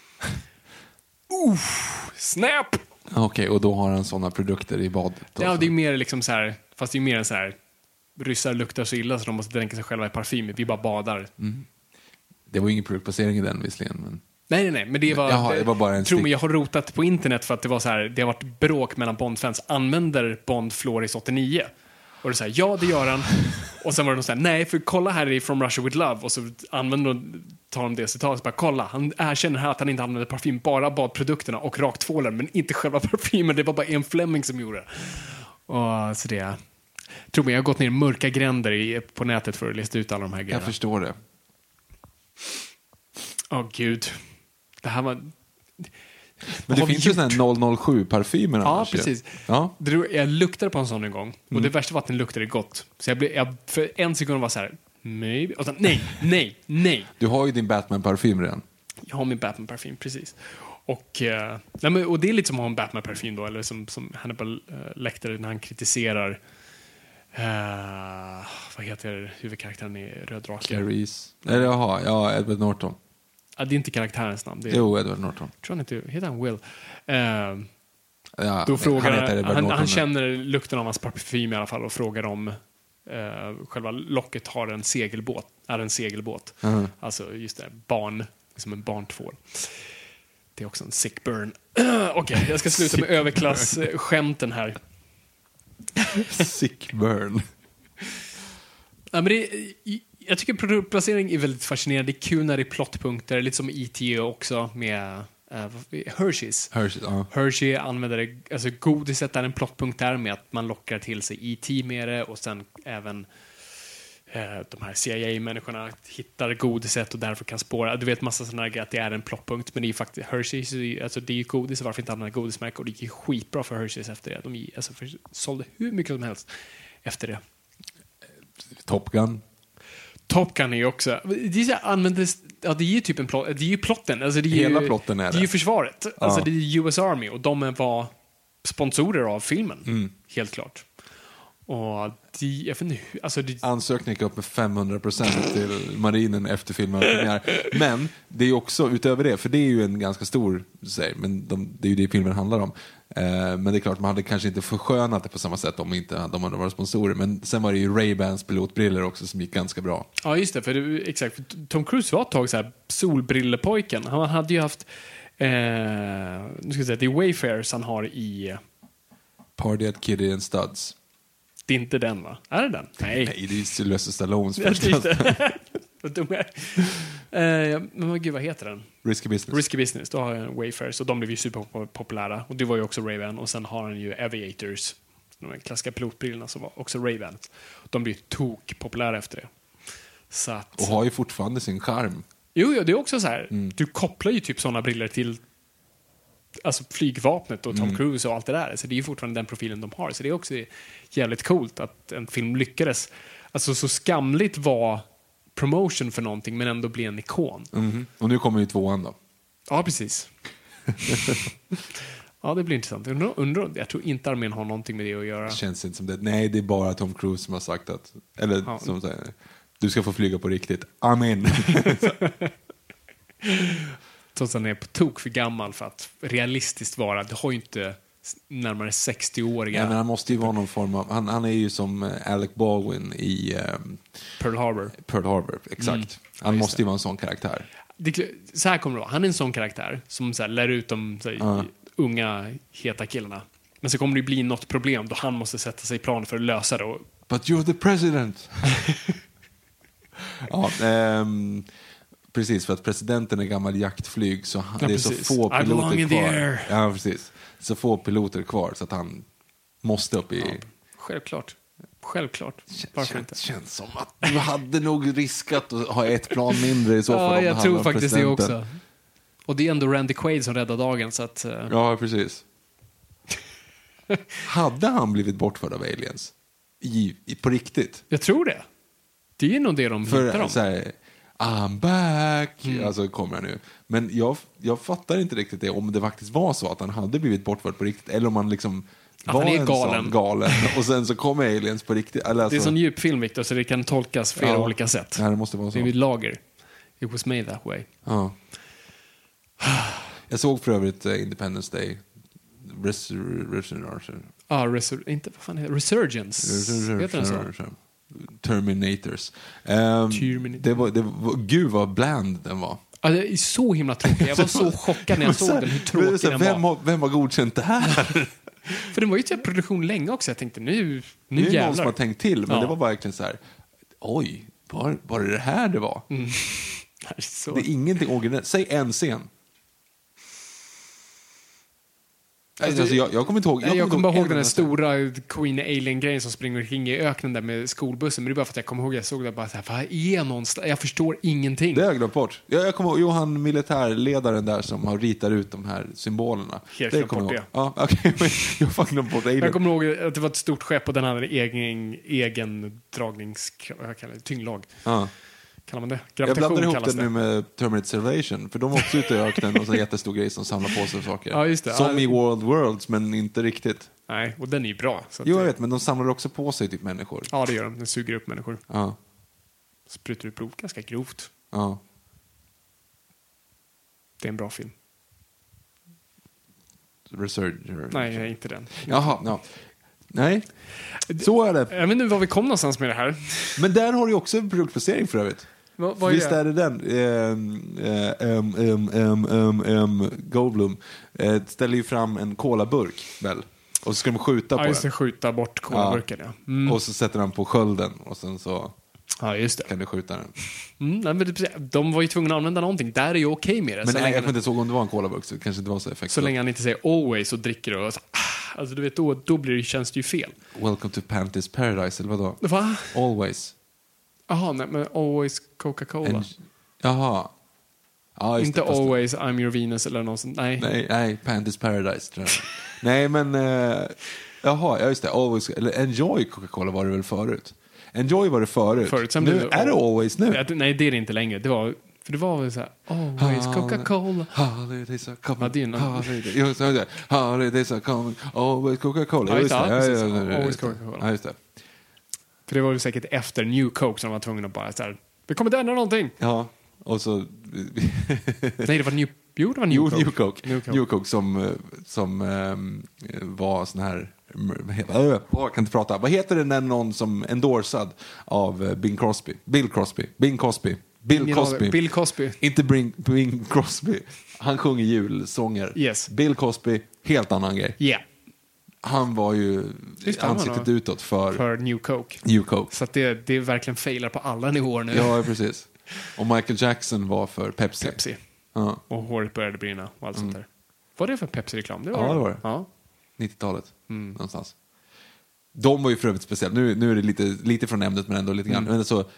Uff, snap! Okej, okay, och då har han såna produkter i badet. Ja, det är mer liksom så här, fast det är mer en så här, ryssar luktar så illa så de måste dränka sig själva i parfym. Vi bara badar. Mm. Det var ingen produktplacering i den visserligen, men nej, nej, nej, men det var, Jaha, det var bara en tro mig, jag har rotat på internet för att det var så här, det har varit bråk mellan Bond-fans. Använder Bond Floris åttionio? Och det är så här, ja det gör han. Och sen var det så här, nej, för kolla här i From Russia With Love. Och så använder de, tar de det citatet, bara kolla, han erkänner här att han inte använder parfym, bara badprodukterna och raktvålen, men inte själva parfymen, det var bara en Fleming som gjorde det. Och så det, Tror mig, jag har gått ner i mörka gränder i, på nätet för att lista ut alla de här grejerna. Jag förstår det. Åh, oh, gud. Det här var... Men det finns ju sådana här noll noll sju-parfymer. Ja, annars, precis. Ja. Jag luktade på en sån en gång. Och Mm. det värsta var att den luktade gott. Så jag blev, jag, för en sekund var så här, maybe. Och sen, nej, nej, nej. Du har ju din Batman-parfym redan. Jag har min Batman-parfym, precis. Och, eh, nej, men, och det är lite som att ha en Batman-parfym då. Eller som, som Hannibal eh, Lecter när han kritiserar eh, vad heter huvudkaraktären i Röd Drake? Clarice. Eller jaha, ja, Edward Norton. Ja, det är inte karaktärens namn. Det är, Jo, Edward Norton. tror han inte, heter han Will? Eh, Ja, Då frågar han, han, heter Edward han, Norton han nu. känner lukten av hans parfym i alla fall och frågar om eh, själva locket har en segelbåt, är en segelbåt. Mhm. Alltså just det, barn, som en barntvål. Det är också en sick burn. Okej, okay, jag ska sluta med överklass-skämten här. Sick burn. Ja, men det, jag tycker produktplacering är väldigt fascinerande. Det är kul när det är plottpunkter, lite som E T också med uh, Hershey's. Hershey, ja. Hershey använder det, alltså godiset är en plottpunkt där med att man lockar till sig E T med det och sen även eh, de här C I A-människorna hittar godiset och därför kan spåra. Du vet massa sådana grejer att det är en plottpunkt, men det är faktiskt Hershey's, alltså det är ju godis, varför inte använda godismärke, och det gick ju skitbra för Hershey's efter det. De alltså, för, sålde hur mycket som helst efter det. Top Gun. Top Gun är ju också, det är så här, användes, ja, det är ju typ en plott, det är ju plotten, alltså det är Hela ju, plotten är det. det är ju försvaret, alltså Ja. det är ju U S Army och de var sponsorer av filmen, Mm. helt klart. Och de, jag vet inte hur, alltså det, Ansökningen gick upp med femhundra procent till marinen efter filmen premiär. Men det är ju också utöver det, för det är ju en ganska stor, men de, det är ju det filmen handlar om. Eh, men det är klart, man hade kanske inte förskönat det på samma sätt om inte de hade varit sponsorer. Men sen var det ju Ray-Bans pilotbriller också som gick ganska bra. ja just det, för det, exakt, för Tom Cruise var ett tag så här solbrillepojken. Han hade ju haft, eh, nu ska jag säga, det är Wayfarers han har i, Party at Kitty and Studs. det är inte den va? Är det den? Nej. Nej, det är Sylvester Stallones Jag första. tyckte. Vad dum jag är. Eh, men vad- gud, vad heter den? Risky Business. Risky Business, då har jag en Wayfarers och de blev ju superpopulära. Och det var ju också Ray-Ban. Och sen har han ju Aviators, de här klassiska pilotbrillorna som var också Ray-Ban. De blev ju tok-populära efter det. Så att, Och har ju fortfarande sin charm. jo, jo, det är också så här. Mm. Du kopplar ju typ sådana briller till alltså flygvapnet och Tom Mm. Cruise och allt det där. Så det är ju fortfarande den profilen de har. Så det är också jävligt coolt att en film lyckades. Alltså så skamligt var promotion för någonting men ändå bli en ikon. Mhm. Och nu kommer ju tvåan då. Ja, precis. Ja, det blir intressant. Undrar, undrar, jag tror inte armén har någonting med det att göra. Det känns inte som det. Nej, det är bara Tom Cruise som har sagt att, eller Ja. som säger, du ska få flyga på riktigt. Amen. Trots att han är på tok för gammal för att realistiskt vara. Det har ju inte närmare sextio-åriga Ja, men han måste ju vara någon form av, han, han är ju som eh, Alec Baldwin i um, Pearl Harbor. Pearl Harbor, exakt. Mm. Han just måste ju vara en sån karaktär. Det, så här kommer det vara. Han är en sån karaktär som så här, lär ut de så här, Ja. unga, heta killarna. Men så kommer det bli något problem då han måste sätta sig i plan för att lösa det. Och, But you're the president. Ja, ehm, precis, för att presidenten är gammal jaktflyg så han, Ja, det är så precis. få I belong piloter in the kvar. air. Ja, precis. Så få piloter kvar så att han måste upp i... ja, självklart. Självklart. Varför Kän, inte? känns som att du hade nog riskat att ha ett plan mindre i så fall. om Ja, det jag handlar tror om faktiskt det presidenten. också. Och det är ändå Randy Quaid som räddar dagen, så att... eh, Ja, precis. Hade han blivit bortförd av aliens? I, i, på riktigt? Jag tror det. Det är nog det de hittar För om. så här, I'm back, Mm. alltså kommer jag nu. Men jag, jag fattar inte riktigt det, om det faktiskt var så att han hade blivit bortförd på riktigt, eller om han liksom Att var han är en galen. sån galen, och sen så kommer aliens på riktigt. Eller Det är alltså, en sån djup film, Victor, så det kan tolkas flera Ja. olika sätt. Ja, det måste vara Det så. är ett lager. It was made that way. Ja. Jag såg för övrigt uh, Independence Day. Resur- Resur- Ja, ah, resur- inte, vad fan heter det? Resurgence. Heter den så? Terminators. Um, Terminator. det var, det var, gud vad bland den var. Ja, det är så himla tråkig. Jag var så chockad när jag såg den, hur tråkig Så här, den vem, var. har, vem har godkänt det här? För den var ju typ produktion länge också. Jag tänkte, nu, nu Det är någon som jävlar. har tänkt till, men Ja. det var verkligen så här. Oj, var, var det det här det var? Mm. Det är så. Det är ingenting originellt. Säg en scen. Alltså, alltså, jag, jag kommer inte ihåg. Jag, jag kommer bara ihåg den här nästa. stora Queen Alien-grejen som springer omkring i öknen där med skolbussen. Men det är bara för att jag kommer ihåg, jag såg det bara så här, vad är någonstans? Jag förstår ingenting. Det har jag glömt bort. Jag, jag kommer ihåg Johan, militärledaren där som har ritat ut de här symbolerna. Helt det glömt kommer bort jag det. ihåg. Ja, okej, men jag har fan glömt bort Alien. Jag kommer ihåg att det var ett stort skepp och den hade en egen, egen dragnings... Vad kallar det? Tyngdlag. Ja. Kallar man det? Jag Gravitation blandar ihop kallas det nu med Terminator Salvation. För de var också ute i öknen och så en jättestor grej som samlar på sig saker. Ja, just det. Som Ja, i World Worlds, men inte riktigt. Nej, och den är ju bra. Så att Jo, jag det- vet, men de samlar också på sig typ människor. Ja, det gör de. Den suger upp människor. Ja, Sprutar ut blod. Ganska grovt. ja. Det är en bra film. Resurger. Nej, inte den. Jaha, ja. Nej, så är det. Jag vet inte var vi kom någonstans med det här. Men där har du också en produktplacering för övrigt. Vad, vad är Visst det? är det den? Um, um, um, um, um, um, Goldblum uh, ställer ju fram en colaburk, väl? Och så ska de skjuta Ja, på just det. den. Skjuta bort kolaburken, ja. Mm. Och så sätter han på skölden och sen så Ja, just det. kan du skjuta den. Mm, nej, men det- de var ju tvungna att använda någonting. Där är ju okej med det. Men så, nej, länge, jag kommer inte ihåg om det var en colaburk, så det kanske inte var så effektfullt. så länge han inte säger always och dricker och så, ah, alltså du vet, då, då blir det, känns det ju fel. Welcome to Panties Paradise, eller vadå? Va? Always. Jaha, nej, men always Coca-Cola. En... Jaha. Ja, just Inte det, fast- always I'm your Venus eller något sånt. Nej. Nej, nej, Panties Paradise tror jag. Nej, men... Uh, jaha, ja, just det. Always, eller Enjoy Coca-Cola var det väl förut? Enjoy var det förut. Förut, sen nu, blev det- är det Always nu? Ja, det- nej, det är det inte längre. Det var, för det var väl så här, always Coca-Cola. Holidays are coming. Ja, det är en- Holidays, just det. Holidays are coming. Always Coca-Cola. Ja, Just just det, det. ja, Ja, precis. ja, ja, ja, Always just det. Coca-Cola. Ja, just det. För det var väl säkert efter New Coke som de var tvungna att bara så här, vi kommer inte ändra någonting. Ja, och så... Nej, det var New... Jo, det var New Jo, Coke. New Coke. New Coke. New Coke som, eh, som um, var sån här... Jag kan inte prata. Vad heter det när någon som endorsad av eh, Bing Crosby? Bill Crosby. Bing Crosby. Bill Ingen Cosby. aning. Bill Cosby. Inte Bing, Bing Crosby. Han sjunger julsånger. Yes. Bill Cosby, helt annan grej. Yeah. Han var ju Just det, han var ansiktet nog- utåt för, För New Coke. New Coke. Så att det, det verkligen failar på alla nivåer nu. Ja, precis. Och Michael Jackson var för Pepsi. Pepsi. Ja, Och håret började brinna och allt sånt där. Var det för Pepsi-reklam? Det var Ja, det var det. Ja. nittiotalet. Någonstans. De var ju för övrigt speciellt. Nu, nu är det lite, lite från ämnet, men ändå lite grann. Men alltså,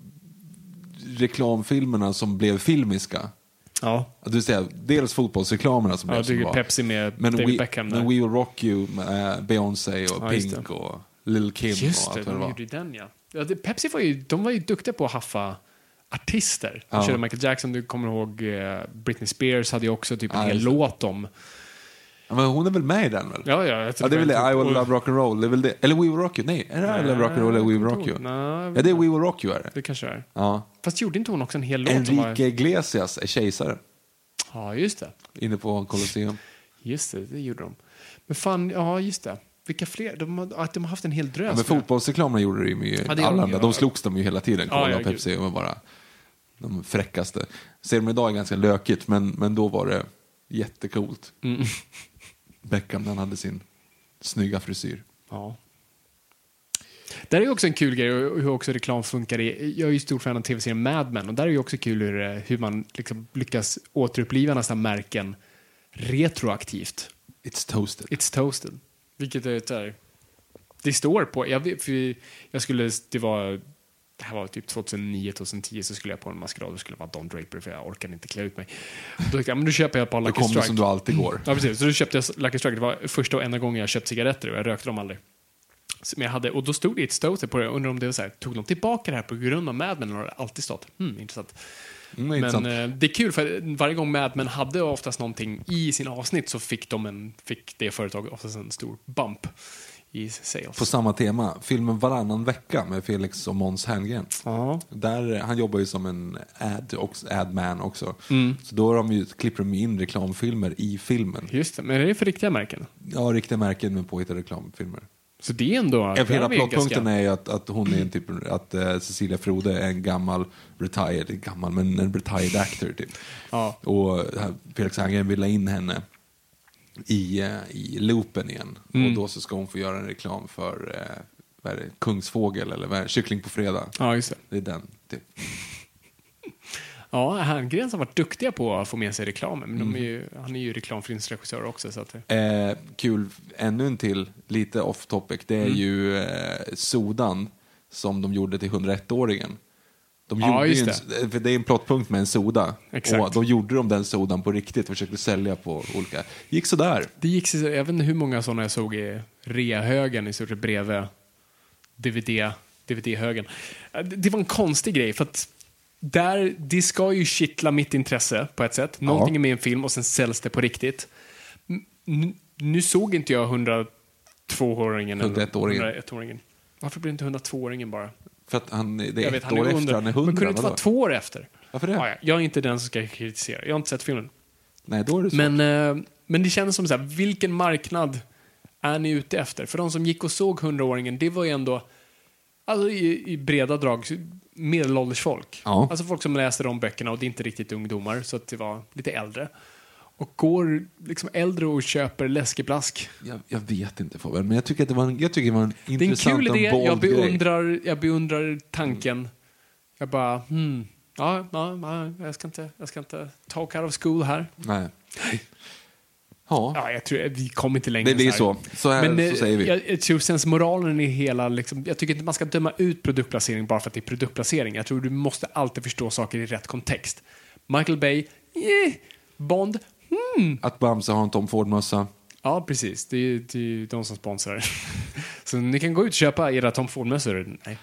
reklamfilmerna som blev filmiska. Ja. Du vill säga, dels fotbollsreklamerna som Ja, blev det som är ju var. Pepsi med men David We, Beckham där. men We Will Rock You med äh, Beyoncé och Ja, just Pink det. och Lil Kim Just och det, allt vad det de var. gjorde ju den, ja. ja det, Pepsi var ju, de var ju duktiga på att haffa artister. De Ja. körde Michael Jackson, du kommer ihåg eh, Britney Spears hade ju också typ en Ja, hel just det. låt om. Ja, men hon är väl med i den väl? Ja, ja. Jag tror Ja, det är väl det. I och- Will Love Rock'n'Roll. Det är väl det. Eller We Will Rock You. Nej, är det I Will Love Rock'n'Roll eller We Will Rock You? Nej, Ja, det är We Will Rock You är det. det kanske är. Ja. Fast gjorde inte hon också en hel låt som var... Enrique Iglesias är kejsare. Ja, just det. Inne på Colosseum. Just det, det gjorde de. Men fan, ja just det. Vilka fler? De har, att de har haft en hel drös. Ja, men med. fotbollsreklamerna gjorde det ju med Ja, det gör alla de andra. ju. De slogs de ju hela tiden. Ja, Cola ja, och Pepsi var bara de fräckaste. Ser de idag är ganska lökigt, men, men då var det jättecoolt. Mm. Beckham, han hade sin snygga frisyr. Ja. Där är ju också en kul grej hur också reklam funkar. I, jag är ju stor fan av tv-serien Mad Men och där är ju också kul hur, eh, hur man liksom lyckas återuppliva nästan märken retroaktivt. It's toasted. It's toasted. Vilket är så här, det står på, jag, vet, för jag skulle, det var, det här var typ tjugohundranio tjugohundratio så skulle jag på en maskerad och skulle vara Don Draper för jag orkade inte klä ut mig. Då tänkte jag, men då köper jag ett par Då Lucky kom det Strike. som du alltid går. Ja, precis. Så då köpte jag Lucky Strike. Det var första och enda gången jag köpt cigaretter och jag rökte dem aldrig. Som jag hade, och då stod det ett stoter på det. Jag undrar om det var så här, tog de tillbaka det här på grund av Mad Men eller har det alltid stått? Hmm, intressant. Mm, Men intressant. eh, det är kul för varje gång Mad Men hade oftast någonting i sin avsnitt så fick de en, fick det företaget oftast en stor bump i sales. På samma tema, filmen Varannan vecka med Felix och Måns Herngren. Ja. Där, han jobbar ju som en ad, också, ad man också. Mm. Så då har de ju, klipper de in reklamfilmer i filmen. Just det, men är det för riktiga märken? Ja, riktiga märken med påhittade reklamfilmer. Så det är ändå... Ja, där hela har vi en plottpunkten ganska- är ju att, att hon är en typ, att uh, Cecilia Frode är en gammal retired, gammal men en retired actor typ. Ja. Och uh, Felix Herngren vill ha in henne i, uh, i loopen igen. Mm. Och då så ska hon få göra en reklam för uh, vad är det, Kungsfågel eller vad är det? Kyckling på fredag. Ja, just det. Det är den typ. Ja, Herngren har varit duktiga på att få med sig reklamen. Men Mm. de är ju, han är ju reklamfilmsregissör också. Så att, Eh, kul, ännu en till, lite off topic. Det är Mm. ju eh, sodan som de gjorde till hundraett-åringen. De Ja, gjorde ju just en, för det är en plottpunkt med en soda. Exakt. Och då gjorde de den sodan på riktigt och försökte sälja på olika. Gick så där. det gick så, jag vet inte hur många sådana jag såg i reahögen i stort sett bredvid D V D, D V D-högen. Det, det var en konstig grej för att där, det ska ju kittla mitt intresse på ett sätt. Någonting Ja. är med i en film och sen säljs det på riktigt. N- nu såg inte jag hundratvååringen eller hundraettåringen. hundraettåringen. Varför blir det inte hundratvååringen bara? För att han, det är Jag ett vet, han år är efter, under. han är Men hundra. kunde det inte vara vadå? två år efter? Varför det? Ja, ja. Jag är inte den som ska kritisera. Jag har inte sett filmen. Nej, då är det så. Men, eh, men det kändes som så här, vilken marknad är ni ute efter? För de som gick och såg hundraåringen, det var ju ändå alltså i, i breda drag medelålders folk. Ja. Alltså folk som läste de böckerna och det är inte riktigt ungdomar så att det var lite äldre. Och går liksom äldre och köper läskeblask. Jag, jag vet inte, Fabian, men jag tycker att det var en, jag tycker det var en Det är en intressant kul och idé, bold jag grej. beundrar, jag beundrar tanken. Jag bara, hmm, ja, ja, ja, jag ska inte, jag ska inte talk out of school här. Nej. Ja, Ja, jag tror vi kommer inte längre. det blir så här. så. Så, här, Men så säger vi. Jag, jag tror sen moralen i hela, liksom, jag tycker inte man ska döma ut produktplacering bara för att det är produktplacering. Jag tror du måste alltid förstå saker i rätt kontext. Michael Bay, eh, Bond, hmm. Att Bamse har en Tom Ford-mössa. Ja, precis. Det är, det är de som sponsrar. Så ni kan gå ut och köpa era Tom Ford-mössor. Nej.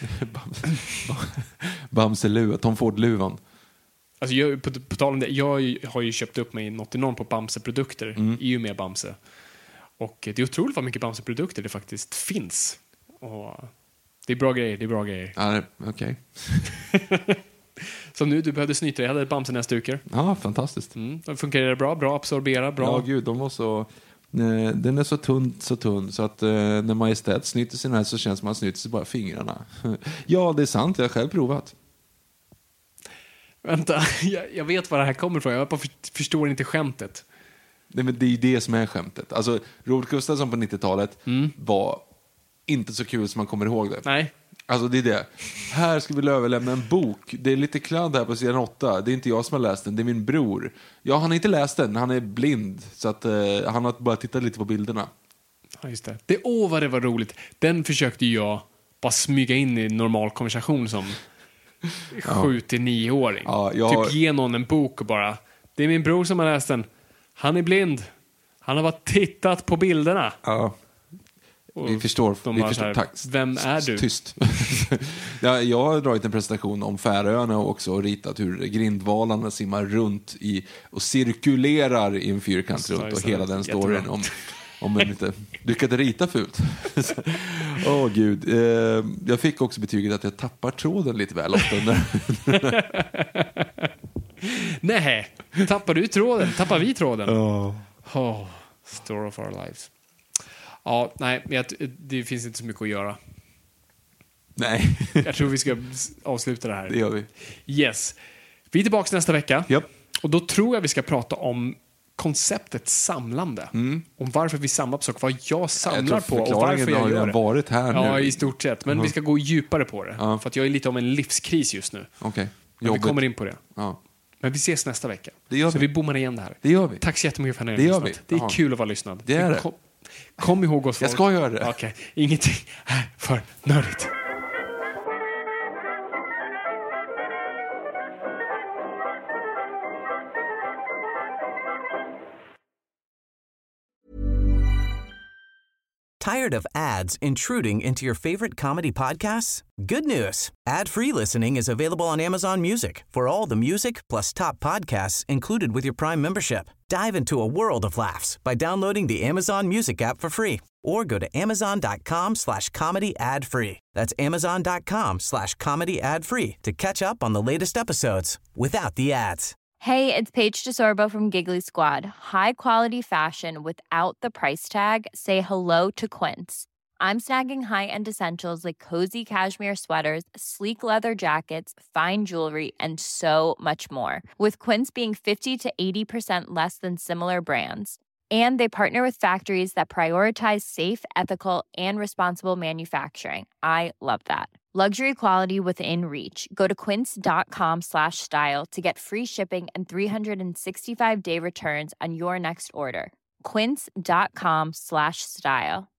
Bamse-luva, Tom Ford-luvan. Alltså jag, på, på tal om det, jag har ju köpt upp mig något enormt på Bamse-produkter Mm. i och med Bamse. Och det är otroligt vad mycket Bamse-produkter det faktiskt finns. Och det är bra grejer, det är bra grejer. Ja, okej. Så nu, du behövde snyta dig, jag hade Bamse-näsdukar. Ja, fantastiskt. Mm. De fungerar bra, bra absorbera, bra. Ja, gud, de var så... eh, Den är så tunn, så tunn så att eh, när Majestät snyter sin här så känns som att man snyter sig bara fingrarna. Ja, det är sant, jag har själv provat. Vänta, jag, jag vet var det här kommer ifrån. Jag bara för, förstår inte skämtet. Nej, men det är ju det som är skämtet. Alltså, Robert Gustafsson på nittiotalet var inte så kul som man kommer ihåg det. Nej. Alltså det är det. Här ska vi överlämna en bok. Det är lite kladd här på sidan åtta. Det är inte jag som har läst den, det är min bror. Ja, han har inte läst den, han är blind. Så att eh, han har bara tittat lite på bilderna. Ja, just det. Det, åh vad det var roligt. Den försökte jag bara smyga in i normal konversation som sju till nioåring. Ja, jag har- Typ ge någon en bok och bara, det är min bror som har läst den. Han är blind. Han har bara tittat på bilderna. Ja. Och Vi förstår. de Vi bara förstår. så här, Tack. vem är du? Tyst. ja, jag har dragit en presentation om Färöarna också och ritat hur grindvalarna simmar runt i och cirkulerar i en fyrkant Så, runt och så, hela den jättebra. storyn om, om en lite... Du kan inte rita fult. Åh oh, gud. Eh, jag fick också betyget att jag tappar tråden lite väl ofta. Nej, tappar du tråden? Tappar vi tråden? oh. Oh, story of our lives. Ja, nej, men jag, det finns inte så mycket att göra. Nej, Jag tror vi ska avsluta det här. det gör vi. Yes. Vi är tillbaka nästa vecka. Japp. Och då tror jag vi ska prata om konceptet samlande. Om varför vi samlar på saker, vad jag samlar Jag tror på och förklaringen varför jag har gör redan det. varit här nu. Ja, i stort sett. Men vi ska gå djupare på det. Ja. För att jag är lite om en livskris just nu. Okej. Men vi kommer in på det. Ja. Men vi ses nästa vecka. Det gör Så vi. vi bommar igen det här. Det gör vi. Tack så jättemycket för att ni har Det gör lyssnat. vi. Det är Jaha. kul att vara lyssnad. Det är Men det. Kom, kom ihåg oss folk. Jag ska göra det. Okej, ingenting är för nördigt. Tired of ads intruding into your favorite comedy podcasts? Good news. Ad-free listening is available on Amazon Music for all the music plus top podcasts included with your Prime membership. Dive into a world of laughs by downloading the Amazon Music app for free or go to amazon.com slash comedy ad free. That's amazon.com slash comedy ad free to catch up on the latest episodes without the ads. Hey, it's Paige DeSorbo from Giggly Squad. High quality fashion without the price tag. Say hello to Quince. I'm snagging high-end essentials like cozy cashmere sweaters, sleek leather jackets, fine jewelry, and so much more. With Quince being fifty to eighty percent less than similar brands. And they partner with factories that prioritize safe, ethical, and responsible manufacturing. I love that. Luxury quality within reach. Go to quince.com slash style to get free shipping and three sixty-five day returns on your next order. Quince.com slash style.